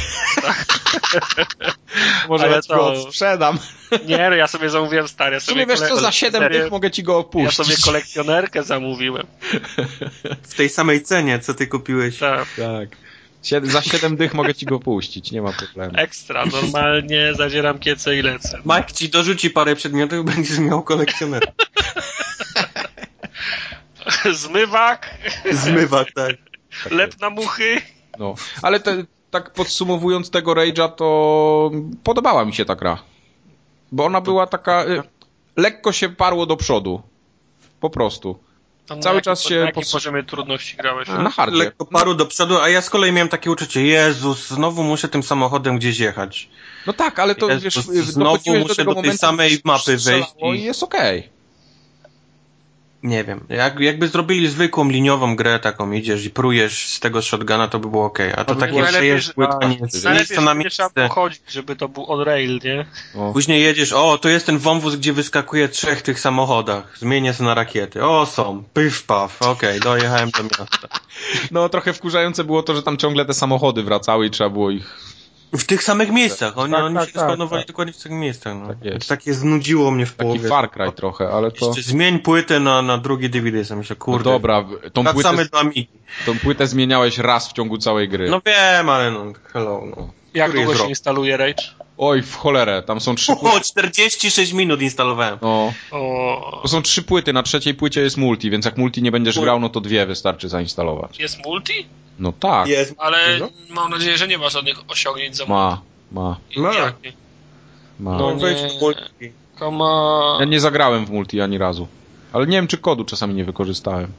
Może ja ci go sprzedam. Nie, ja sobie zamówiłem stary. W sumie wiesz co, za 7 dych mogę ci go opuścić. Ja sobie kolekcjonerkę zamówiłem. W tej samej cenie, co ty kupiłeś. Tak. Za 7 dych mogę ci go puścić, nie ma problemu. Ekstra, normalnie zadzieram kiece i lecę. Mike ci dorzuci parę przedmiotów, będziesz miał kolekcjonerkę. Zmywak. Zmywak, tak. Lep na muchy. No, ale tak podsumowując tego Rage'a, to podobała mi się ta gra. Bo ona była taka... lekko się parło do przodu. Po prostu. Cały czas się... Na jakim poziomie trudności grałeś? Na hardzie. Lekko paru do przodu, a ja z kolei miałem takie uczucie, Jezus, znowu muszę tym samochodem gdzieś jechać. No tak, ale to Jezus, wiesz, znowu dochodziłeś muszę do tego do tej momentu, samej mapy wejść i jest okej. Nie wiem, jakby zrobili zwykłą liniową grę, taką idziesz i prujesz z tego shotguna, to by było okej. A to by takie było przejeżdżanie z miejsca na nie trzeba miejsce. pochodzić, żeby to był on rail, nie? No. Później jedziesz, to jest ten wąwóz, gdzie wyskakuje 3 tych samochodach. Zmienię się na rakiety. Są, pyf, paf, okej, dojechałem do miasta. No trochę wkurzające było to, że tam ciągle te samochody wracały i trzeba było ich... W tych samych miejscach. Oni się spawnowali tak. dokładnie w tych miejscach. No. Tak jest. To takie znudziło mnie w Taki połowie. Far Cry trochę, ale to... Jeszcze zmień płytę na drugi DVD. Ja myślę, kurde. No dobra, Wracamy do Amigi. tą płytę zmieniałeś raz w ciągu całej gry. No wiem, ale hello. No. Jak długo się instaluje Rage? Oj, w cholerę, tam są 3 płyty. 46 minut instalowałem. No. To są 3 płyty, na trzeciej płycie jest multi, więc jak multi nie będziesz grał, no to 2 wystarczy zainstalować. Jest multi? No tak. Jest. Ale mam nadzieję, że nie ma żadnych osiągnięć za Ma. Jak nie? Ma. No wejdź w multi. Ja nie zagrałem w multi ani razu. Ale nie wiem, czy kodu czasami nie wykorzystałem.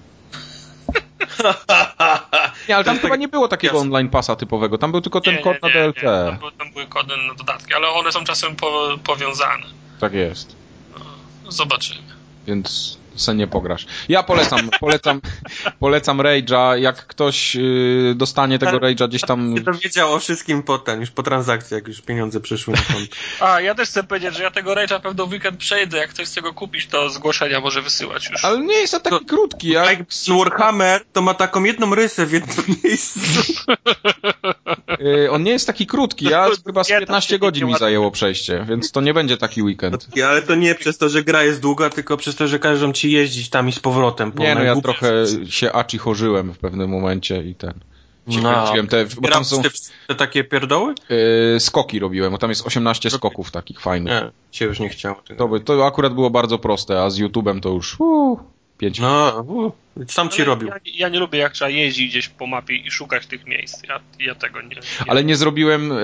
Nie, ale tam chyba nie było takiego online passa typowego. Tam był tylko ten kod na DLC. Tam były kody na dodatki, ale one są czasem powiązane. Tak jest. No, zobaczymy. Więc se nie pograsz. Ja polecam Rage'a. Jak ktoś dostanie tego Rage'a gdzieś tam... Nie dowiedział o wszystkim już po transakcji, jak już pieniądze przyszły na konto. Ja też chcę powiedzieć, że ja tego Rage'a pewno w weekend przejdę. Jak ktoś chce go kupić, to zgłoszenia może wysyłać już. Ale nie jest to taki krótki. Jak Warhammer to ma taką jedną rysę w jednym miejscu. On nie jest taki krótki. Chyba z 15 godzin mi zajęło przejście, więc to nie będzie taki weekend. Ale to nie przez to, że gra jest długa, tylko przez to, że każą ci jeździć tam i z powrotem. Nie, ja trochę się acichorzyłem w pewnym momencie i kręciłem. Tam są te takie pierdoły? Skoki robiłem, bo tam jest 18 skoków takich fajnych. Nie, się już nie chciało. To akurat było bardzo proste, a z YouTube'em to już 5. Sam ci robił. Ja nie lubię, jak trzeba jeździć gdzieś po mapie i szukać tych miejsc. Ja tego nie. Ale nie zrobiłem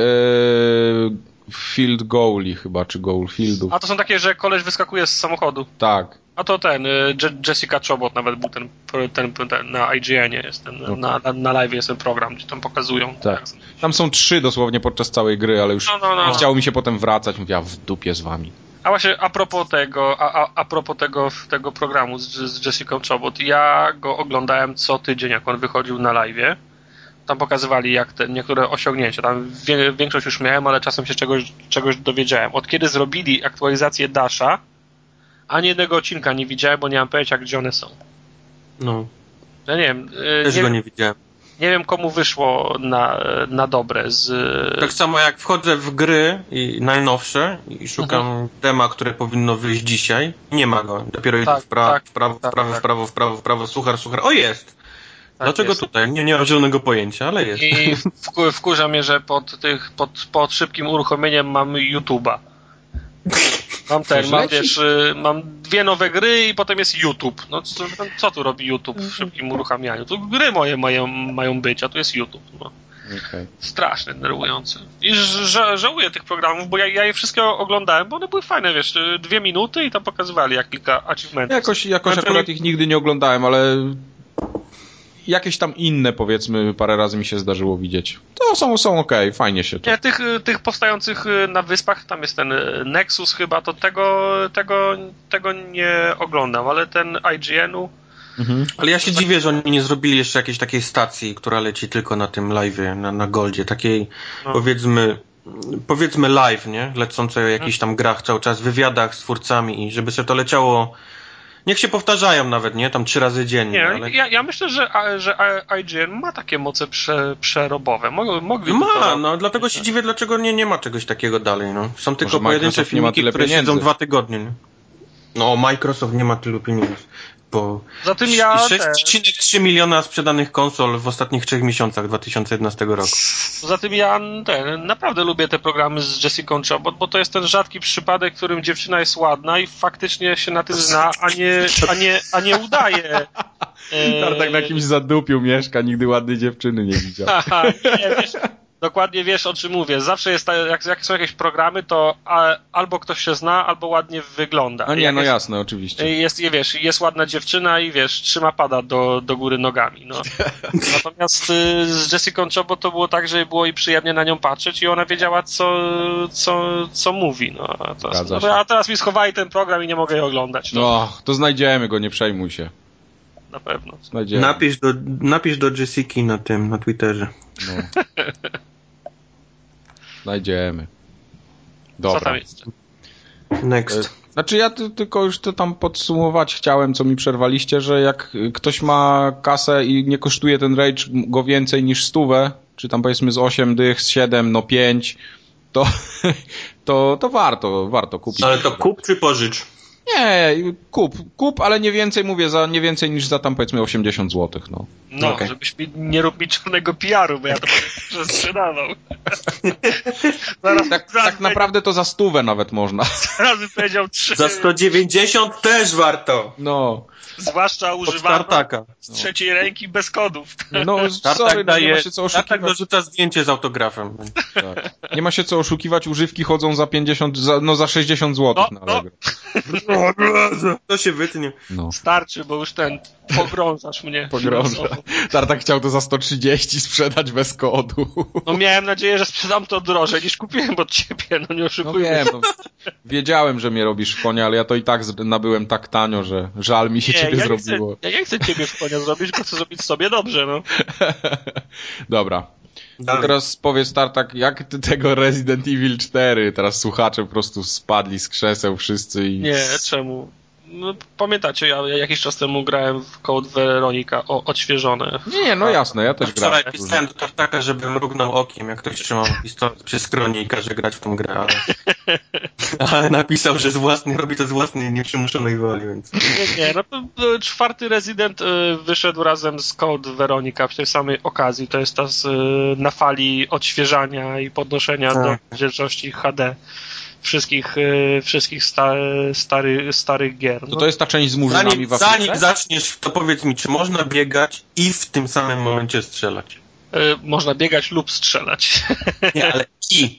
field goali chyba, czy goal fieldów. A to są takie, że koleś wyskakuje z samochodu. Tak. A to Jessica Chobot nawet był ten na IGN-ie jest, na live jest ten program, gdzie tam pokazują. Tak. Tam są 3 dosłownie podczas całej gry, ale już chciało mi się potem wracać, mówię, w dupie z wami. A właśnie a propos tego programu z Jessica Chobot, ja go oglądałem co tydzień, jak on wychodził na live'ie. Tam pokazywali jak niektóre osiągnięcia. Tam większość już miałem, ale czasem się czegoś dowiedziałem. Od kiedy zrobili aktualizację Dasha, ani jednego odcinka nie widziałem, bo nie mam pojęcia, gdzie one są. No. Ja nie wiem. Też go nie widziałem. Nie wiem, komu wyszło na dobre Tak samo jak wchodzę w gry najnowsze i szukam dema, które powinno wyjść dzisiaj. Nie ma go. Dopiero idę w prawo, suchar. O, jest! Dlaczego jest tutaj? Nie mam zielonego pojęcia, ale jest. I wkurza mnie, że pod szybkim uruchomieniem mam YouTube'a. Mam 2 nowe gry i potem jest YouTube. No co tu robi YouTube w szybkim uruchamianiu? Tu gry moje mają być, a tu jest YouTube. No. Okay. Strasznie denerwujące. I żałuję tych programów, bo ja je wszystkie oglądałem, bo one były fajne, wiesz, 2 minuty i tam pokazywali jak kilka achievementów. Jakoś akurat ich nigdy nie oglądałem, ale jakieś tam inne, powiedzmy, parę razy mi się zdarzyło widzieć. To są okej, fajnie się to... Nie, tych powstających na wyspach, tam jest ten Nexus chyba, to tego nie oglądam, ale ten IGN-u... Ale ja się dziwię, że oni nie zrobili jeszcze jakiejś takiej stacji, która leci tylko na tym live'ie, na Goldzie, takiej powiedzmy live, nie? Lecącej o jakichś tam grach cały czas, wywiadach z twórcami i żeby sobie to leciało. Niech się powtarzają nawet, nie? Tam 3 razy dziennie. Nie, ale... ja myślę, że IGN ma takie moce przerobowe. Mogliby dlatego się dziwię, dlaczego nie ma czegoś takiego dalej, no. Są tylko pojedyncze filmiki, które siedzą 2 tygodnie, nie? Może Microsoft nie ma tyle pieniędzy. Nie? Ja myślę, że IGN ma takie moce przerobowe. Mogliby Mogliby to robić. to No, Microsoft nie ma tylu pieniędzy. Bo Zatem ja 6,3 miliona sprzedanych konsol w ostatnich 3 miesiącach 2011 roku. Poza tym ja naprawdę lubię te programy z Jessicą Chobot, bo to jest ten rzadki przypadek, w którym dziewczyna jest ładna i faktycznie się na tym zna, a nie udaje. Tak na jakimś zadupiu mieszka, nigdy ładnej dziewczyny nie widział. Nie, wiesz, dokładnie wiesz, o czym mówię. Zawsze jest tak, jak są jakieś programy, to albo ktoś się zna, albo ładnie wygląda. No nie, no jasne, oczywiście. Jest ładna dziewczyna i wiesz, trzyma pada do góry nogami. No. Natomiast z Jessicą Chobot to było tak, że było i przyjemnie na nią patrzeć i ona wiedziała, co mówi. No. A teraz mi schowali ten program i nie mogę jej oglądać. No, to znajdziemy go, nie przejmuj się. Na pewno. Znajdziemy. Napisz do Jessiki na Twitterze. No. Znajdziemy. Dobra. Co tam jest? Next. Znaczy ja tylko już to tam podsumować chciałem, co mi przerwaliście, że jak ktoś ma kasę i nie kosztuje ten Rage go więcej niż 100, czy tam powiedzmy z 8 dych, z 7, no 5, to warto kupić. Ale to kup czy pożycz? Nie, kup, ale nie więcej, mówię, za nie więcej niż za tam powiedzmy 80 zł, no. No, okay. Żebyś nie robił czarnego PR-u, bo ja to będę sprzedawał. Tak naprawdę to za 100 nawet można. Zaraz bym powiedział 3. Za 190 też warto. No. Zwłaszcza używana z trzeciej ręki bez kodów. No, sorry, nie ma się co oszukiwać. Tartak dorzuca zdjęcie z autografem. Tak. Nie ma się co oszukiwać, używki chodzą za 50, za 60 zł na Allegro. To się wytnie. No. Starczy, bo już pogrążasz mnie. Tartak chciał to za 130 sprzedać bez kodu. No miałem nadzieję, że sprzedam to drożej niż kupiłem od ciebie, no nie oszukujmy. No wiem, wiedziałem, że mnie robisz w konia, ale ja to i tak nabyłem tak tanio, że żal mi się ciebie zrobiło. Ja nie chcę ciebie w konia zrobić, tylko chcę zrobić sobie dobrze, no. Dobra. Teraz powiedz, Tartak, jak ty tego Resident Evil 4, teraz słuchacze po prostu spadli z krzeseł wszyscy i... Nie, czemu? No, pamiętacie, ja jakiś czas temu grałem w Code Veronica odświeżone. Nie, no jasne, ja też grałem. Wczoraj pisałem do Tartaka, żeby mrugnął okiem, jak ktoś trzymał pistolet przy skronie i każe grać w tą grę, ale napisał, że robi to z własnej nieprzymuszonej woli, więc... Nie, no to 4. Resident wyszedł razem z Code Veronica w tej samej okazji, to jest ta na fali odświeżania i podnoszenia do rozdzielczości HD wszystkich starych gier. No. To jest ta część z murzynami w Afryce? Zanim zaczniesz, to powiedz mi, czy można biegać i w tym samym momencie strzelać? Można biegać lub strzelać. Nie, ale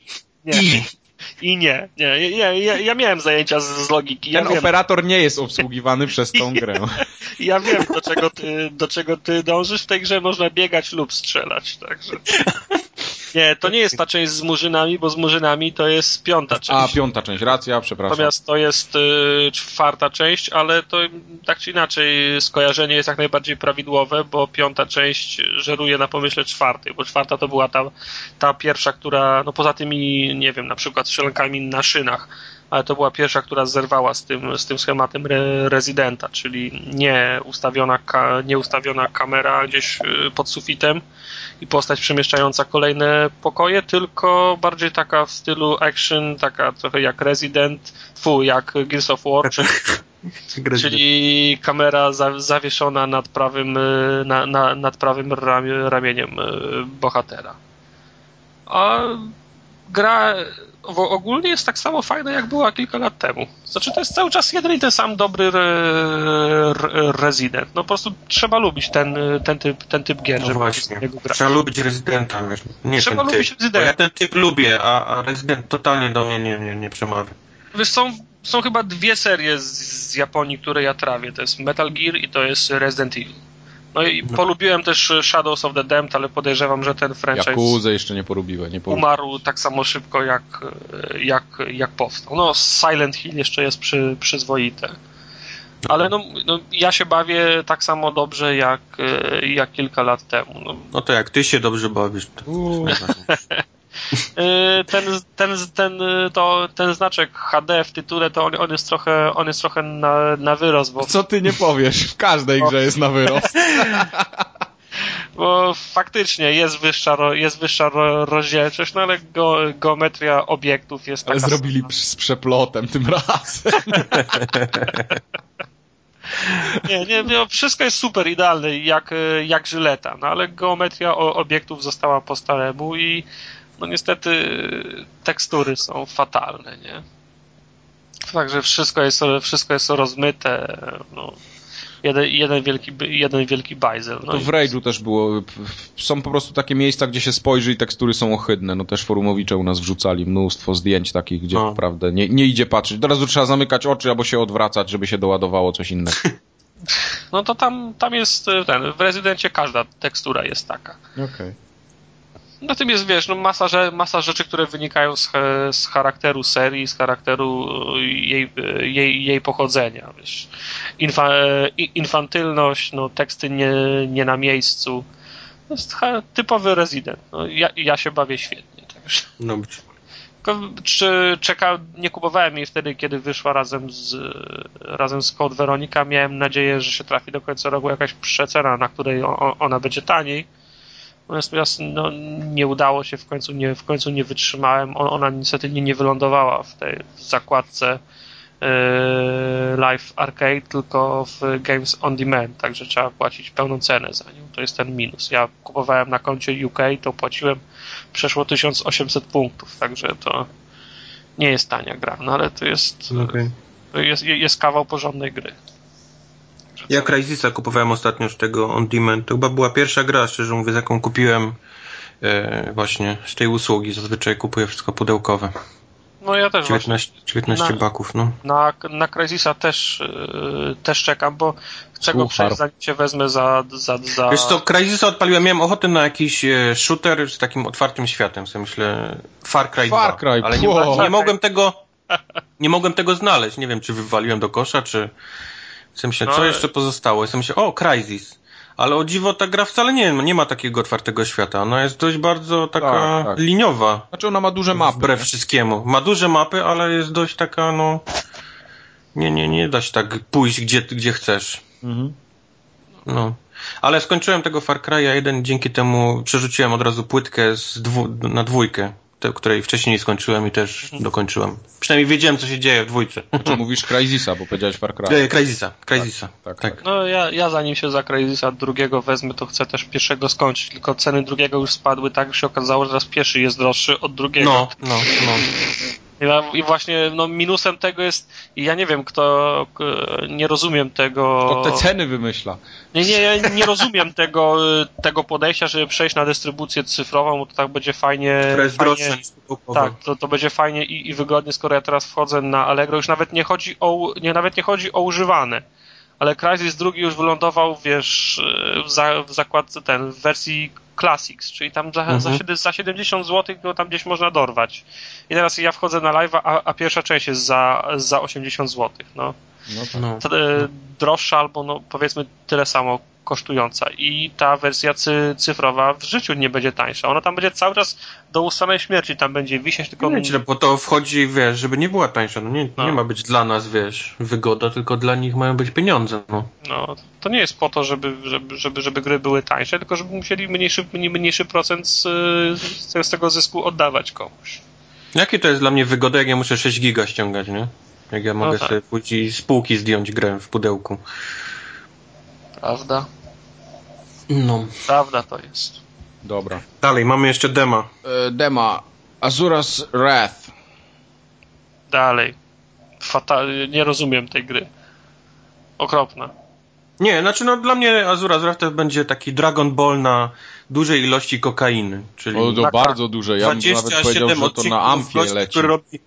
nie. Ja miałem zajęcia z logiki. Ten operator nie jest obsługiwany przez tą grę. Ja wiem, do czego ty dążysz. W tej grze można biegać lub strzelać. Także... Nie, to nie jest ta część z murzynami, bo z murzynami to jest 5. część. A, 5. część, racja, przepraszam. Natomiast to jest 4. część, ale to tak czy inaczej skojarzenie jest jak najbardziej prawidłowe, bo 5. część żeruje na pomyśle 4, bo 4 to była ta pierwsza, która, no poza tymi, nie wiem, na przykład strzelankami na szynach, ale to była pierwsza, która zerwała z tym schematem Residenta, czyli nie ustawiona kamera gdzieś pod sufitem i postać przemieszczająca kolejne pokoje, tylko bardziej taka w stylu action, taka trochę jak jak Gears of War, czyli kamera zawieszona nad prawym ramieniem bohatera. A gra ogólnie jest tak samo fajna, jak była kilka lat temu. Znaczy, to jest cały czas jeden i ten sam dobry Resident. No po prostu trzeba lubić ten typ gier, żeby właśnie. z niego grać. Trzeba lubić Residenta, wiesz. Nie trzeba lubić Residenta. Ja ten typ lubię, a Resident totalnie do mnie nie przemawia. Wiesz, są chyba 2 serie z Japonii, które ja trawię. To jest Metal Gear i to jest Resident Evil. No i polubiłem też Shadows of the Damned, ale podejrzewam, że ten franchise Yakuzę jeszcze nie polubiłem. Umarł tak samo szybko, jak powstał. No, Silent Hill jeszcze jest przyzwoite. Ale no, ja się bawię tak samo dobrze, jak kilka lat temu. No to jak ty się dobrze bawisz. Ten znaczek HD w tytule, to on jest trochę na wyrost, bo... Co ty nie powiesz? W każdej grze jest na wyrost. Bo faktycznie jest wyższa rozdzielczość, no ale geometria obiektów jest taka... Ale zrobili z przeplotem tym razem. Nie, wszystko jest super idealne, jak żyleta, no ale geometria obiektów została po staremu i no niestety tekstury są fatalne, nie? Także wszystko jest rozmyte, no. Jeden wielki bajzel. No to w Rage'u też było. Są po prostu takie miejsca, gdzie się spojrzy i tekstury są ohydne. No też forumowicze u nas wrzucali mnóstwo zdjęć takich, gdzie naprawdę nie idzie patrzeć. Od razu trzeba zamykać oczy albo się odwracać, żeby się doładowało coś innego. No to tam jest w Rezydencie każda tekstura jest taka. Okej. Na tym jest, wiesz, no masa rzeczy, które wynikają z charakteru serii, z charakteru jej pochodzenia, wiesz. Infantylność, no teksty nie na miejscu. To jest typowy Resident. No, ja się bawię świetnie. Także. Dobrze. Nie kupowałem jej wtedy, kiedy wyszła razem z Code Veronica. Miałem nadzieję, że się trafi do końca roku jakaś przecena, na której ona będzie taniej. Natomiast no, nie udało się, w końcu nie wytrzymałem. Ona niestety nie wylądowała w tej zakładce Live Arcade, tylko w Games on Demand, także trzeba płacić pełną cenę za nią. To jest ten minus. Ja kupowałem na koncie UK, to płaciłem przeszło 1800 punktów, także to nie jest tania gra, no ale to jest, jest kawał porządnej gry. Ja Crysisa kupowałem ostatnio z tego on demand. To chyba była pierwsza gra, szczerze mówiąc, jaką kupiłem właśnie z tej usługi. Zazwyczaj kupuję wszystko pudełkowe. No ja też 19 baków, no. Na Crysisa też czekam, bo chcę go przejść, zanim się wezmę za... Wiesz co, Crysisa odpaliłem, miałem ochotę na jakiś shooter z takim otwartym światem, sobie myślę Far Cry 2, ale nie mogłem tego znaleźć. Nie wiem, czy wywaliłem do kosza, czy... Myślę, co jeszcze pozostało? Myślę, Crysis. Ale o dziwo ta gra wcale nie ma takiego otwartego świata. Ona jest dość bardzo taka liniowa. Znaczy ona ma duże mapy. Wbrew wszystkiemu. Ma duże mapy, ale jest dość taka, no... Nie da się tak pójść, gdzie chcesz. Mhm. No. Ale skończyłem tego Far Cry'a 1, dzięki temu przerzuciłem od razu płytkę na 2. Której wcześniej nie skończyłem i też dokończyłem. Przynajmniej wiedziałem, co się dzieje w 2. Czy mówisz Crysisa, bo powiedziałeś Far Cry. Crysisa. Tak. No ja zanim się za Crysisa 2 wezmę, to chcę też pierwszego skończyć, tylko ceny 2 już spadły tak, że się okazało, że teraz pierwszy jest droższy od 2. No. I właśnie minusem tego jest, ja nie wiem, nie rozumiem tego... Kto te ceny wymyśla. Nie rozumiem tego podejścia, żeby przejść na dystrybucję cyfrową, bo to tak będzie fajnie... Która jest droższa niż pudełkowa. Tak, to będzie fajnie i wygodnie, skoro ja teraz wchodzę na Allegro, już nawet nie chodzi o używane. Ale Crysis 2 już wylądował, wiesz, w zakładce w wersji Classics, czyli tam za 70 zł go tam gdzieś można dorwać. I teraz ja wchodzę na live'a, a pierwsza część jest za 80 zł. Droższa albo powiedzmy tyle samo kosztująca. I ta wersja cyfrowa w życiu nie będzie tańsza. Ona tam będzie cały czas do samej śmierci tam będzie wisieć, tylko... Nie, bo to wchodzi, wiesz, żeby nie była tańsza. Nie ma być dla nas, wiesz, wygoda, tylko dla nich mają być pieniądze. No, to nie jest po to, żeby gry były tańsze, tylko żeby musieli mniejszy procent z tego zysku oddawać komuś. Jakie to jest dla mnie wygoda, jak ja muszę 6 giga ściągać, nie? Jak ja mogę sobie pójść i z półki zdjąć grę w pudełku. Prawda? No. Prawda to jest. Dobra. Dalej, mamy jeszcze dema. Dema. Azura's Wrath. Dalej. Nie rozumiem tej gry. Okropna. Nie, znaczy dla mnie Azura's Wrath to będzie taki Dragon Ball na dużej ilości kokainy. Czyli to bardzo duże. Ja bym nawet powiedział, że to na Amfie leci. Który robi...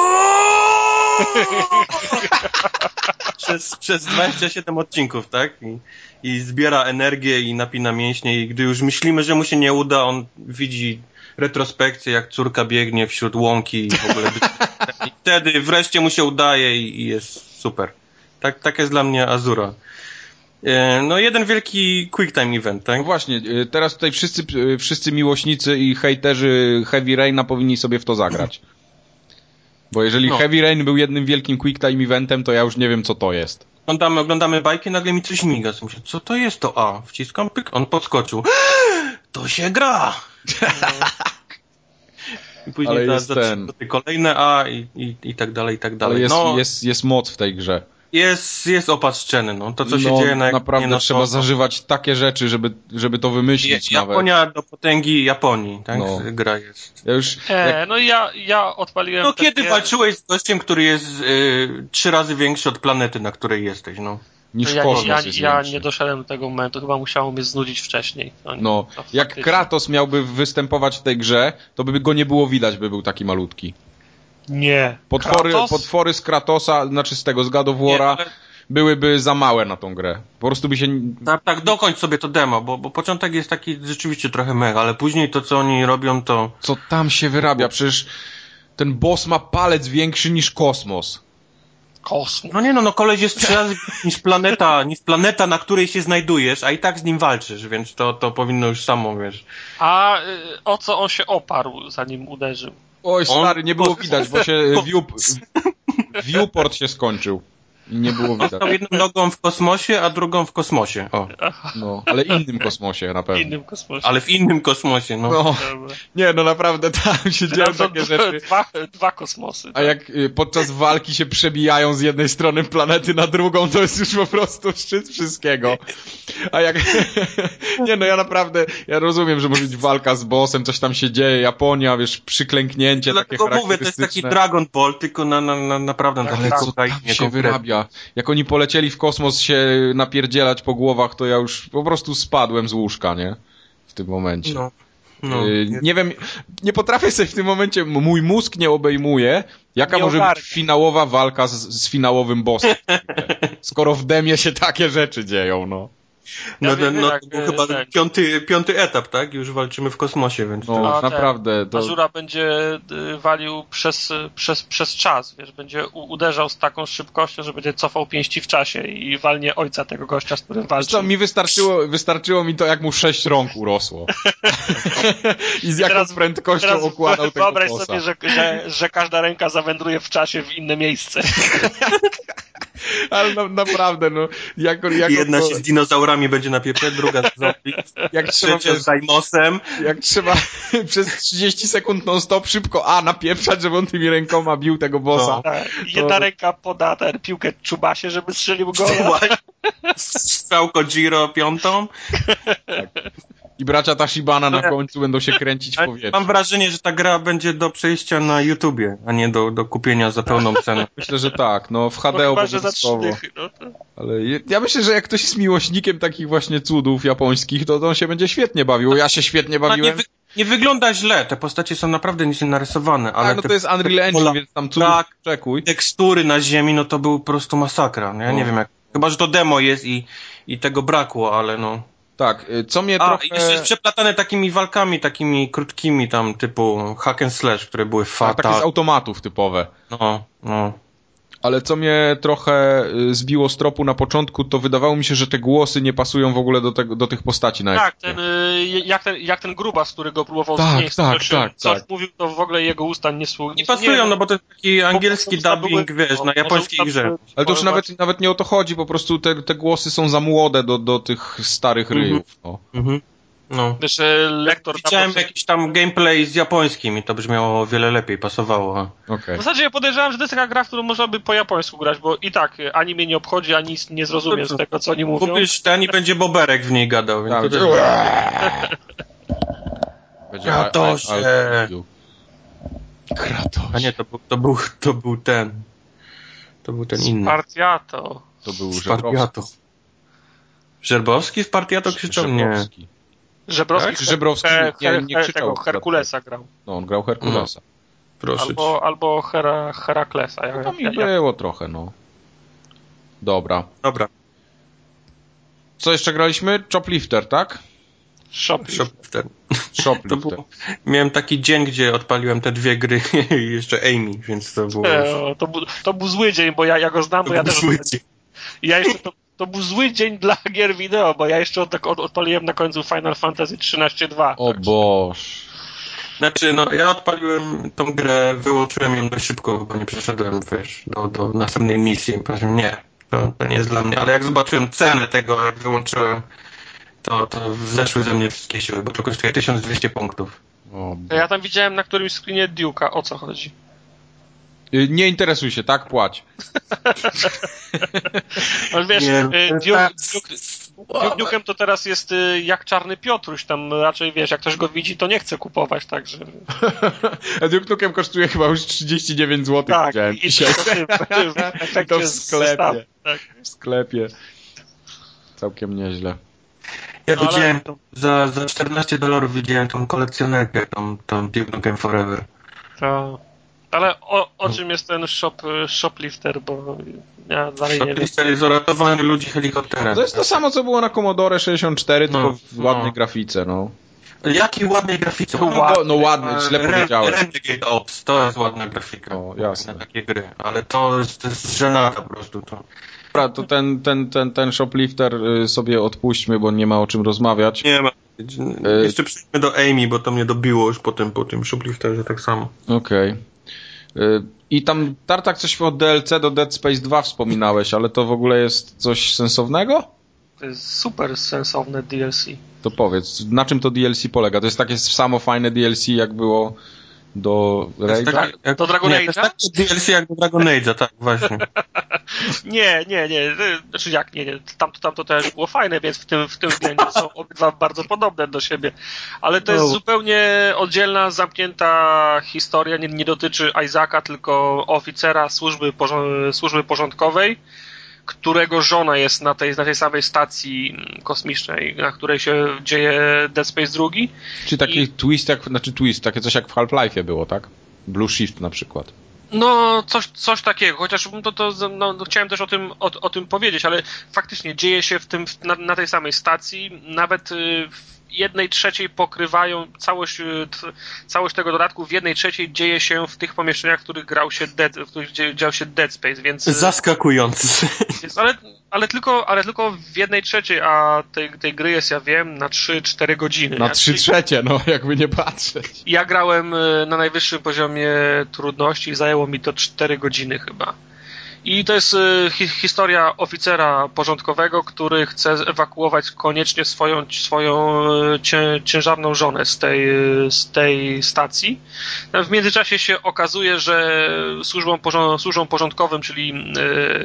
przez 27 odcinków, tak? I zbiera energię i napina mięśnie i gdy już myślimy, że mu się nie uda, on widzi retrospekcję, jak córka biegnie wśród łąki i w ogóle i wtedy wreszcie mu się udaje i jest super. Tak jest dla mnie Azura. Jeden wielki quick time event, tak? No właśnie, teraz tutaj wszyscy miłośnicy i hejterzy Heavy Raina powinni sobie w to zagrać. Bo jeżeli Heavy Rain był jednym wielkim quick time eventem, to ja już nie wiem, co to jest. Oglądamy bajki, nagle mi coś miga. Myślę, co to jest to A? Wciskam, pyk, on podskoczył. To się gra! I później za kolejne A i tak dalej, i tak dalej. Ale jest moc w tej grze. Jest opas sceny, no. To, co się dzieje na naprawdę no, trzeba zażywać takie rzeczy, żeby to wymyślić nawet. Japonia do potęgi Japonii, tak? No. Gra jest. Ja odpaliłem... No kiedy walczyłeś z gościem, który jest 3 razy większy od planety, na której jesteś, no. Niż kosmos jest ja większy. nie doszedłem do tego momentu, chyba musiało mnie znudzić wcześniej. Jak Kratos miałby występować w tej grze, to by go nie było widać, by był taki malutki. Nie. Potwory z Kratosa, znaczy z God of War'a, byłyby za małe na tą grę. Po prostu by się... Tak, dokończ sobie to demo, bo początek jest taki rzeczywiście trochę mega, ale później to, co oni robią, to... Co tam się wyrabia? Przecież ten boss ma palec większy niż kosmos. Kosmos. No koleś jest 3 razy niż planeta, na której się znajdujesz, a i tak z nim walczysz, więc to powinno już samo, wiesz. A o co on się oparł, zanim uderzył? Oj, stary, nie było widać, bo się viewport się skończył. I nie było widać. Stał jedną nogą w kosmosie, a drugą w kosmosie. O. No, ale innym kosmosie na pewno. Innym kosmosie. Ale w innym kosmosie, no. Nie, no naprawdę tam się dzieją takie rzeczy. Dwa kosmosy. A jak podczas walki się przebijają z jednej strony planety na drugą, to jest już po prostu szczyt wszystkiego. A jak... Nie, no ja rozumiem, że może być walka z bossem, coś tam się dzieje, Japonia, wiesz, przyklęknięcie takie charakterystyczne. Mówię, to jest taki Dragon Ball, tylko naprawdę ale co tam się wyrabia. Jak oni polecieli w kosmos się napierdzielać po głowach, to ja już po prostu spadłem z łóżka, nie? W tym momencie. Nie wiem, nie potrafię sobie w tym momencie, mój mózg nie obejmuje, jaka może być finałowa walka z finałowym bossem. Skoro w demie się takie rzeczy dzieją, no. To był chyba piąty etap, tak? Już walczymy w kosmosie, więc... naprawdę. Azura będzie walił przez czas, wiesz, będzie uderzał z taką szybkością, że będzie cofał pięści w czasie i walnie ojca tego gościa, z którym walczy. Co, mi wystarczyło mi to, jak mu 6 rąk urosło. I z jaką prędkością okładał tego wyobraź bossa. sobie, że każda ręka zawędruje w czasie w inne miejsce. Ale naprawdę, no. Jedna się z dinozaurami będzie napieprzać, druga z zombie, trzecia z Daimosem. Jak trzeba przez 30 sekund non-stop szybko napieprzać, żeby on tymi rękoma bił tego bossa. Jedna ręka poda piłkę Czubasie, żeby strzelił gola. Strzałko Giro 5. Tak. I bracia Tashibana na końcu będą się kręcić w powietrzu. Mam wrażenie, że ta gra będzie do przejścia na YouTubie, a nie do kupienia za pełną cenę. Myślę, że tak, no w HD obowiązkowo. Ale ja myślę, że jak ktoś jest miłośnikiem takich właśnie cudów japońskich, to on się będzie świetnie bawił. Ja się świetnie bawiłem. Nie wygląda źle, te postacie są naprawdę nieźle narysowane, ale... to jest Unreal Engine, więc tam cudów czekuj. Tekstury na ziemi, no to był po prostu masakra. Ja nie wiem jak... Chyba, że to demo jest i tego brakło, ale no... Tak, co mnie trochę... i jeszcze jest przeplatane takimi walkami, takimi krótkimi tam, typu hack and slash, które były fatal. Takie z automatów typowe. No. Ale co mnie trochę zbiło z tropu na początku, to wydawało mi się, że te głosy nie pasują w ogóle do tych postaci na ekranie. Jak ten grubas, który go próbował zmienić, coś mówił, to w ogóle jego usta nie pasują, no bo to jest taki angielski dubbing, wiesz, na japońskiej grze. Ale to już nawet nie o to chodzi, po prostu te głosy są za młode do tych starych ryjów. No. Wiesz, lektor... Widziałem jakiś tam gameplay z japońskim i to brzmiało o wiele lepiej, pasowało. Okay. W zasadzie ja podejrzewam, że to jest taka gra, w którą można by po japońsku grać, bo i tak ani mnie nie obchodzi, ani nie zrozumiesz tego, co oni mówią. Kupisz ani będzie Boberek w niej gadał. Więc będzie Kratosie! Kratos. A nie, to był ten inny. Spartiato. To był Spartiato. Żerbowski Spartiato krzyczał? Nie. Żebrowski nie krzyczał. Herkulesa grał. No, on grał Herkulesa. Proszę albo Heraklesa. Tam było trochę, no. Dobra. Co jeszcze graliśmy? Choplifter, tak? Shoplifter. Miałem taki dzień, gdzie odpaliłem te 2 gry i jeszcze Amy, więc to było... To był zły dzień, bo ja go znam, bo ja też... Ja jeszcze to był zły dzień dla gier wideo, bo ja jeszcze odpaliłem na końcu Final Fantasy 13.2. O Boż. Znaczy, ja odpaliłem tą grę, wyłączyłem ją dość szybko, bo nie przeszedłem, wiesz, do następnej misji. Powiedziałem, nie, to nie jest dla mnie. Ale jak zobaczyłem cenę tego, jak wyłączyłem, to zeszły ze mnie wszystkie siły, bo to kosztuje 1200 punktów. To ja tam widziałem na którymś screenie Duke'a, o co chodzi? Nie interesuj się, tak? Płać. Ale wiesz, Duke'em to teraz jest jak Czarny Piotruś, tam raczej wiesz, jak ktoś go widzi, to nie chce kupować, także... A Duke'em kosztuje chyba już 39 zł. Tak, i dzisiaj. To w sklepie. Tak. W sklepie. Całkiem nieźle. Ja widziałem za $14 widziałem tą kolekcjonerkę, tą Duke Nukem Forever. To... Ale o czym jest ten shoplifter, bo ja dalej nie wiem. Shoplifter jest o ratowaniu ludzi helikopterem. To jest to samo, co było na Commodore 64, tylko w ładnej grafice, no. Jakiej ładnej grafice? Ładny, źle powiedziałem. Renegade Ops, to jest ładna grafika. O, jasne. Na takie gry, ale to jest żenada po prostu. Dobra, to ten shoplifter sobie odpuśćmy, bo nie ma o czym rozmawiać. Nie ma. Jeszcze przejdźmy do Amy, bo to mnie dobiło już po tym shoplifterze tak samo. Okej. I tam, Tartak, coś o DLC do Dead Space 2 wspominałeś, ale to w ogóle jest coś sensownego? To jest super sensowne DLC. To powiedz, na czym to DLC polega? To jest takie samo fajne DLC, jak było do Rage'a? Do Dragon Age'a? To jest takie DLC jak do Dragon Age'a, tak, właśnie. Nie. Znaczy jak, nie. Tamto też było fajne, więc w tym względzie są obydwa bardzo podobne do siebie. Ale to jest zupełnie oddzielna, zamknięta historia. Nie dotyczy Isaaca, tylko oficera służby porządkowej, którego żona jest na tej samej stacji kosmicznej, na której się dzieje Dead Space 2. Czyli taki twist, takie coś jak w Half-Life'ie było, tak? Blue Shift na przykład. No, coś takiego, chociaż chciałem też o tym powiedzieć, ale faktycznie dzieje się na tej samej stacji, nawet w 1/3 pokrywają całość tego dodatku, w 1/3 dzieje się w tych pomieszczeniach, w których w których dział się Dead Space, więc... Zaskakujący. Ale tylko w 1/3, a tej gry jest, ja wiem, na 3-4 godziny. Na 3/3, no, jakby nie patrzeć. Ja grałem na najwyższym poziomie trudności i zajęło mi to 4 godziny chyba. I to jest historia oficera porządkowego, który chce ewakuować koniecznie swoją ciężarną żonę z tej stacji. W międzyczasie się okazuje, że służbom porządkowym, czyli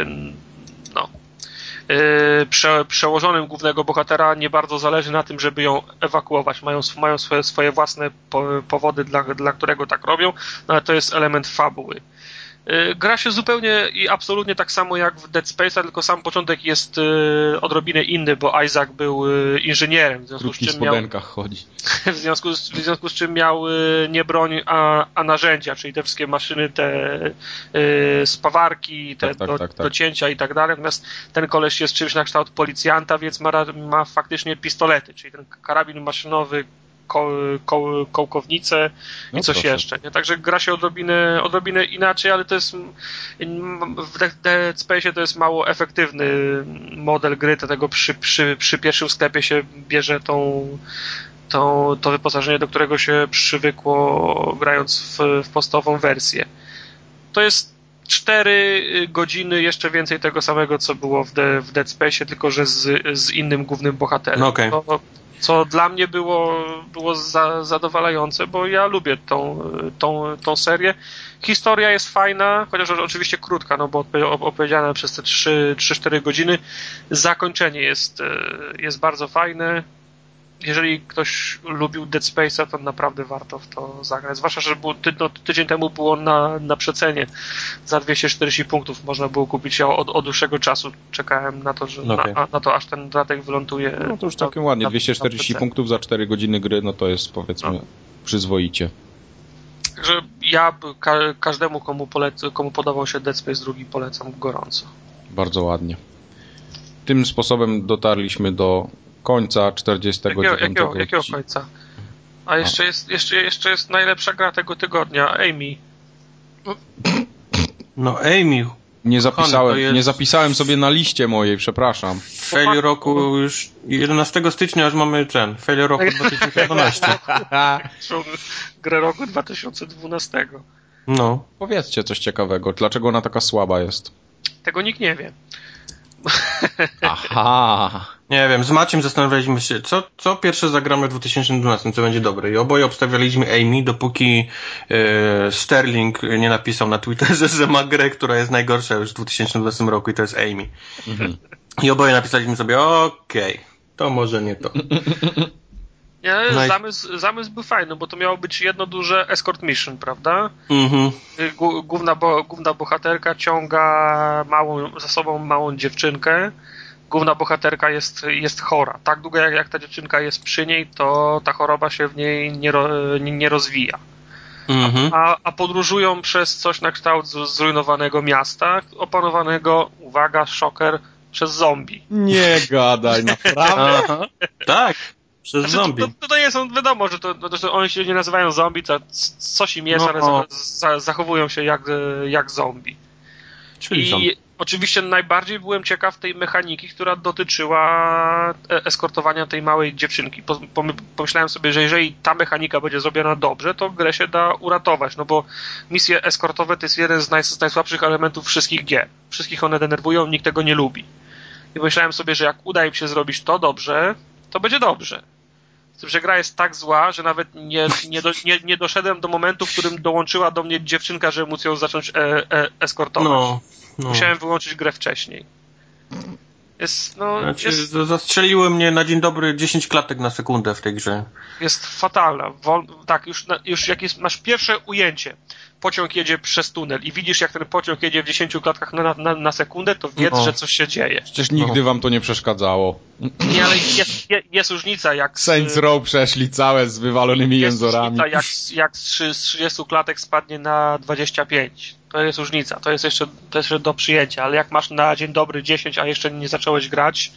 przełożonym głównego bohatera nie bardzo zależy na tym, żeby ją ewakuować. Mają swoje własne powody, dla którego tak robią, no ale to jest element fabuły. Gra się zupełnie i absolutnie tak samo jak w Dead Space'a, tylko sam początek jest odrobinę inny, bo Isaac był inżynierem, w związku z czym w związku z czym miał nie broń, a narzędzia, czyli te wszystkie maszyny, te spawarki, te do cięcia i tak dalej. Natomiast ten koleś jest czymś na kształt policjanta, więc ma faktycznie pistolety, czyli ten karabin maszynowy, kołkownicę i coś jeszcze. Nie? Także gra się odrobinę inaczej, ale to jest w Dead Space to jest mało efektywny model gry, dlatego przy pierwszym sklepie się bierze to wyposażenie, do którego się przywykło grając w podstawową wersję. To jest 4 godziny, jeszcze więcej tego samego, co było w Dead Space, tylko że z innym głównym bohaterem. Okay. Co dla mnie było zadowalające, bo ja lubię tą serię. Historia jest fajna, chociaż oczywiście krótka, no bo opowiedziana przez te 3-4 godziny. Zakończenie jest bardzo fajne. Jeżeli ktoś lubił Dead Space'a, to naprawdę warto w to zagrać. Zwłaszcza, że tydzień temu było na przecenie. Za 240 punktów można było kupić. Ja od dłuższego czasu czekałem na to, na to aż ten dodatek wyląduje. No to już całkiem ładnie. 240 punktów za 4 godziny gry, no to jest, powiedzmy, przyzwoicie. Także ja każdemu, komu podobał się Dead Space 2, polecam gorąco. Bardzo ładnie. Tym sposobem dotarliśmy do końca 49. Jakiego końca? A jeszcze jest najlepsza gra tego tygodnia, Amy. No Amy. Nie zapisałem sobie na liście mojej, przepraszam. Fail roku już 11 stycznia już mamy fail roku 2012. Grę roku 2012. No. Powiedzcie coś ciekawego. Dlaczego ona taka słaba jest? Tego nikt nie wie. Aha. Nie wiem, z Maciem zastanawialiśmy się, co pierwsze zagramy w 2012, co będzie dobre. I oboje obstawialiśmy Amy, dopóki Sterling nie napisał na Twitterze, że ma grę, która jest najgorsza już w 2012 roku i to jest Amy. Mhm. I oboje napisaliśmy sobie, okej, to może nie to. Zamysł był fajny, bo to miało być jedno duże escort mission, prawda? Mhm. Główna bohaterka ciąga za sobą małą dziewczynkę. Główna bohaterka jest chora. Tak długo jak ta dziewczynka jest przy niej, to ta choroba się w niej nie rozwija. Mhm. A podróżują przez coś na kształt zrujnowanego miasta, opanowanego, uwaga, szoker, przez zombie. Nie gadaj, naprawdę? Aha. Tak. Przez zombie. To nie są, wiadomo, że oni się nie nazywają zombie, to coś im jest, ale zachowują się jak zombie. I oczywiście najbardziej byłem ciekaw tej mechaniki, która dotyczyła eskortowania tej małej dziewczynki. Pomyślałem sobie, że jeżeli ta mechanika będzie zrobiona dobrze, to grę się da uratować, no bo misje eskortowe to jest jeden z najsłabszych elementów wszystkich gier. Wszystkich one denerwują, nikt tego nie lubi. I pomyślałem sobie, że jak uda im się zrobić to dobrze, to będzie dobrze. Z tym, że gra jest tak zła, że nawet nie doszedłem do momentu, w którym dołączyła do mnie dziewczynka, żeby móc ją zacząć eskortować. No. Musiałem wyłączyć grę wcześniej. Zastrzeliły mnie na dzień dobry 10 klatek na sekundę w tej grze. Jest fatalna. Tak, już jak masz pierwsze ujęcie, pociąg jedzie przez tunel i widzisz, jak ten pociąg jedzie w 10 klatkach na sekundę, to wiedz, że coś się dzieje. Przecież nigdy wam to nie przeszkadzało. Nie, ale jest różnica, jak... Saints Row przeszli całe z wywalonymi jęzorami. Jest różnica, jak z 30 klatek spadnie na 25. To jest różnica. To jest jeszcze do przyjęcia, ale jak masz na dzień dobry 10, a jeszcze nie zacząłeś grać,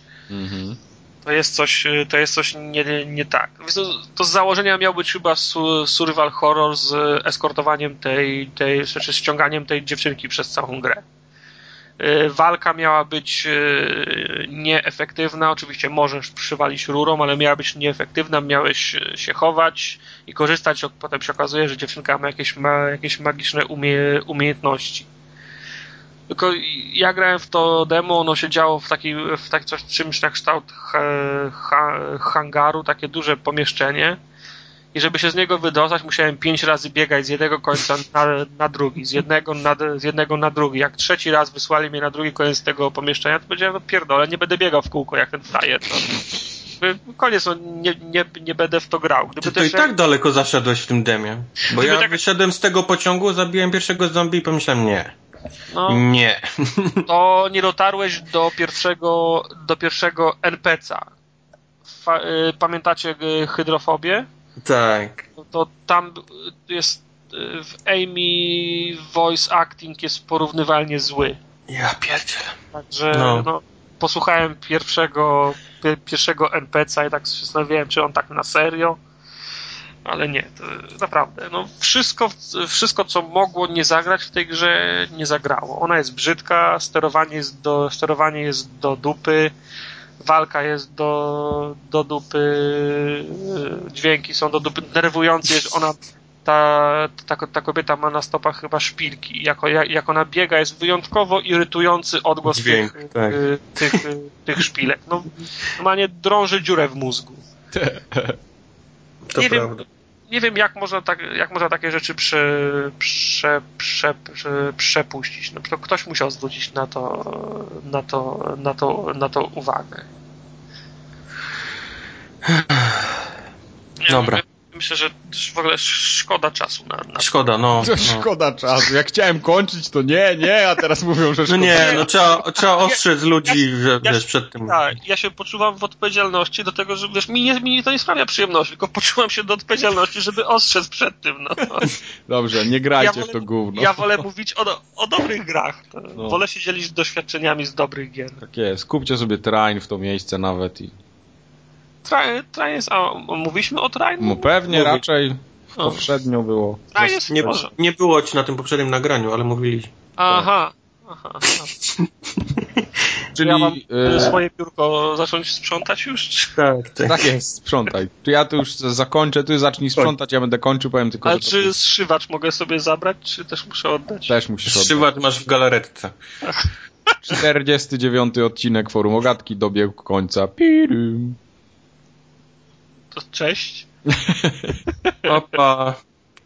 to jest coś nie tak. To z założenia miał być chyba survival horror z eskortowaniem czy ściąganiem tej dziewczynki przez całą grę. Walka miała być nieefektywna, oczywiście możesz przywalić rurą, ale miała być nieefektywna, miałeś się chować i korzystać, potem się okazuje, że dziewczynka ma jakieś magiczne umiejętności. Tylko ja grałem w to demo, ono się działo w czymś na kształt hangaru, takie duże pomieszczenie. I żeby się z niego wydostać, musiałem 5 razy biegać z jednego końca na drugi, z jednego na drugi. Jak trzeci raz wysłali mnie na drugi koniec tego pomieszczenia, to powiedziałem, pierdolę, nie będę biegał w kółko jak ten frajer. Koniec, nie będę w to grał. Ty to i tak daleko zaszedłeś w tym demie. Bo ja wyszedłem z tego pociągu, zabiłem pierwszego zombie i pomyślałem, nie. Nie. To nie dotarłeś do pierwszego NPC-a. Pamiętacie hydrofobię? Tak. To tam jest w Amy voice acting jest porównywalnie zły. Ja pierdzielę. Także posłuchałem pierwszego NPC-a i tak się zastanawiałem, czy on tak na serio, ale nie, to naprawdę, wszystko co mogło nie zagrać w tej grze, nie zagrało. Ona jest brzydka, sterowanie jest do dupy, walka jest do dupy, dźwięki są do dupy, denerwujące jest, ona ta kobieta ma na stopach chyba szpilki. Jak ona biega, jest wyjątkowo irytujący odgłos tych szpilek. Normalnie drąży dziurę w mózgu. To prawda. Nie wiem, jak można takie rzeczy przepuścić. To ktoś musiał zwrócić na to uwagę. Dobra. Myślę, że w ogóle szkoda czasu na... Szkoda, Szkoda czasu. Jak chciałem kończyć, to nie, a teraz mówią, że szkoda. Trzeba ostrzec ludzi, przed tym. Tak, ja się poczuwam w odpowiedzialności do tego, że mi to nie sprawia przyjemności, tylko poczułam się do odpowiedzialności, żeby ostrzec przed tym. Dobrze, nie grajcie w to gówno. Ja wolę mówić o dobrych grach. Wolę się dzielić doświadczeniami z dobrych gier. Tak jest. Kupcie sobie Train w to miejsce nawet i... Train jest... A mówiliśmy o Train? Pewnie, raczej poprzednio było. Nie było ci na tym poprzednim nagraniu, ale mówiliśmy. Aha. Czyli ja mam swoje biurko zacząć sprzątać już? Tak jest, sprzątaj. Ja tu już zakończę, ty zacznij sprzątać, ja będę kończył, powiem tylko... Ale czy zszywacz mogę sobie zabrać, czy też muszę oddać? Też musisz oddać. Zszywacz masz w galaretce. 49. odcinek Forum Ogatki dobiegł końca. Pirum. To cześć. Opa.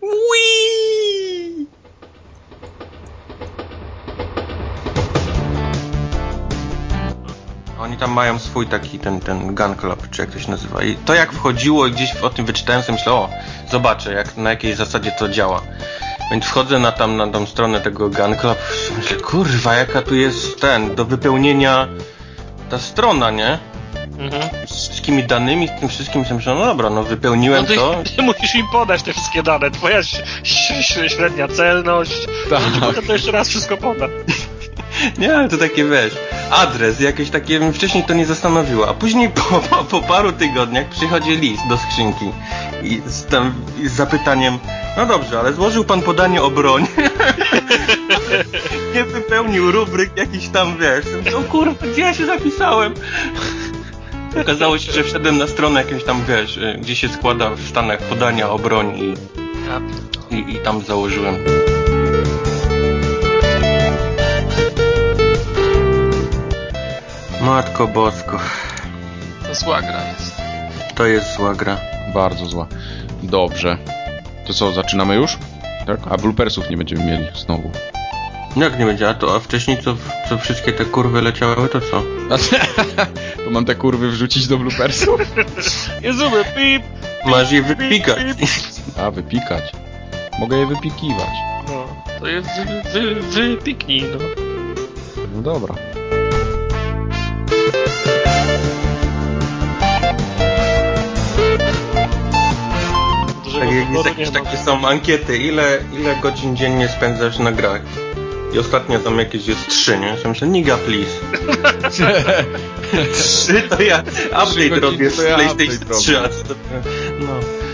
Oni tam mają swój taki ten Gun Club, czy jak to się nazywa. I to jak wchodziło i gdzieś o tym wyczytałem, sobie myślę, o, zobaczę na jakiej zasadzie to działa. Więc wchodzę na tą stronę tego Gun Club, myślę, kurwa, jaka tu jest do wypełnienia ta strona, nie? Z wszystkimi danymi, z tym wszystkim, myślę, no dobra, no wypełniłem to. Ty musisz im podać te wszystkie dane, twoja średnia celność, potem to jeszcze raz wszystko poda. Nie, ale to takie, wiesz, adres, jakieś takie, mnie wcześniej to nie zastanowiło, a później po paru tygodniach przychodzi list do skrzynki i z zapytaniem, no dobrze, ale złożył pan podanie o broń, nie wypełnił rubryk jakiś tam, wiesz, o kurwa, gdzie ja się zapisałem? Okazało się, że wszedłem na stronę jakąś tam, wiesz, gdzie się składa w Stanach podania o broń i tam założyłem. Matko Bosko. To zła gra jest. To jest zła gra. Bardzo zła. Dobrze. To co, zaczynamy już? Tak? A bloopersów nie będziemy mieli znowu. Jak nie będzie? A wcześniej co wszystkie te kurwy leciały, to co? To mam te kurwy wrzucić do bloopersów? Jezu, pip! Masz je wypikać. A, wypikać. Mogę je wypikiwać. No, to je wypiknij, no. No dobra. Tak jak jakieś takie są ankiety, ile godzin dziennie spędzasz na grach? I ostatnio tam jakieś jest 3, nie? Ja myślę, niga please. 3 to ja update robię z PlayStation 3, a to... No.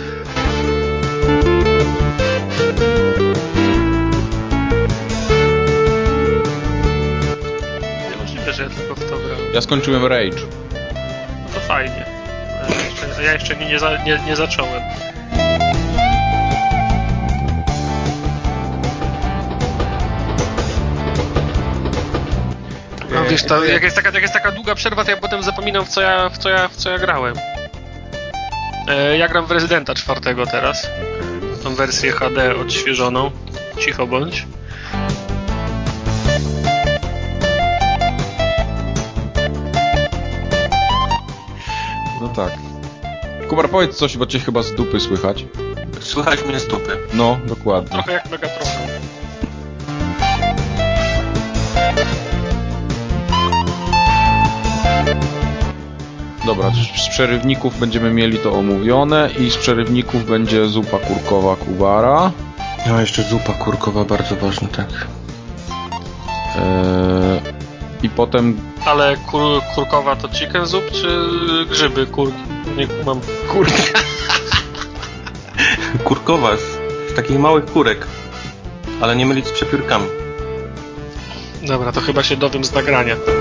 Niemożliwe, że ja tylko w to grałem. Ja skończyłem Rage. No to fajnie. Ja jeszcze nie zacząłem. No wiesz, jak jest taka długa przerwa, to ja potem zapominam w co ja grałem. Ja gram w Residenta 4 teraz. Tą wersję HD odświeżoną. Cicho bądź. No tak. Kubar, powiedz coś, bo cię chyba z dupy słychać. Słychać mnie z dupy. No, dokładnie. Trochę jak Megatron. Dobra, z przerywników będziemy mieli to omówione i z przerywników będzie zupa kurkowa Kubara. No, jeszcze zupa kurkowa, bardzo ważna, tak. I potem... Ale kurkowa to chicken soup, czy grzyby kurki? Nie mam kurki. Kurkowa z takich małych kurek, ale nie mylić z przepiórkami. Dobra, to chyba się dowiem z nagrania.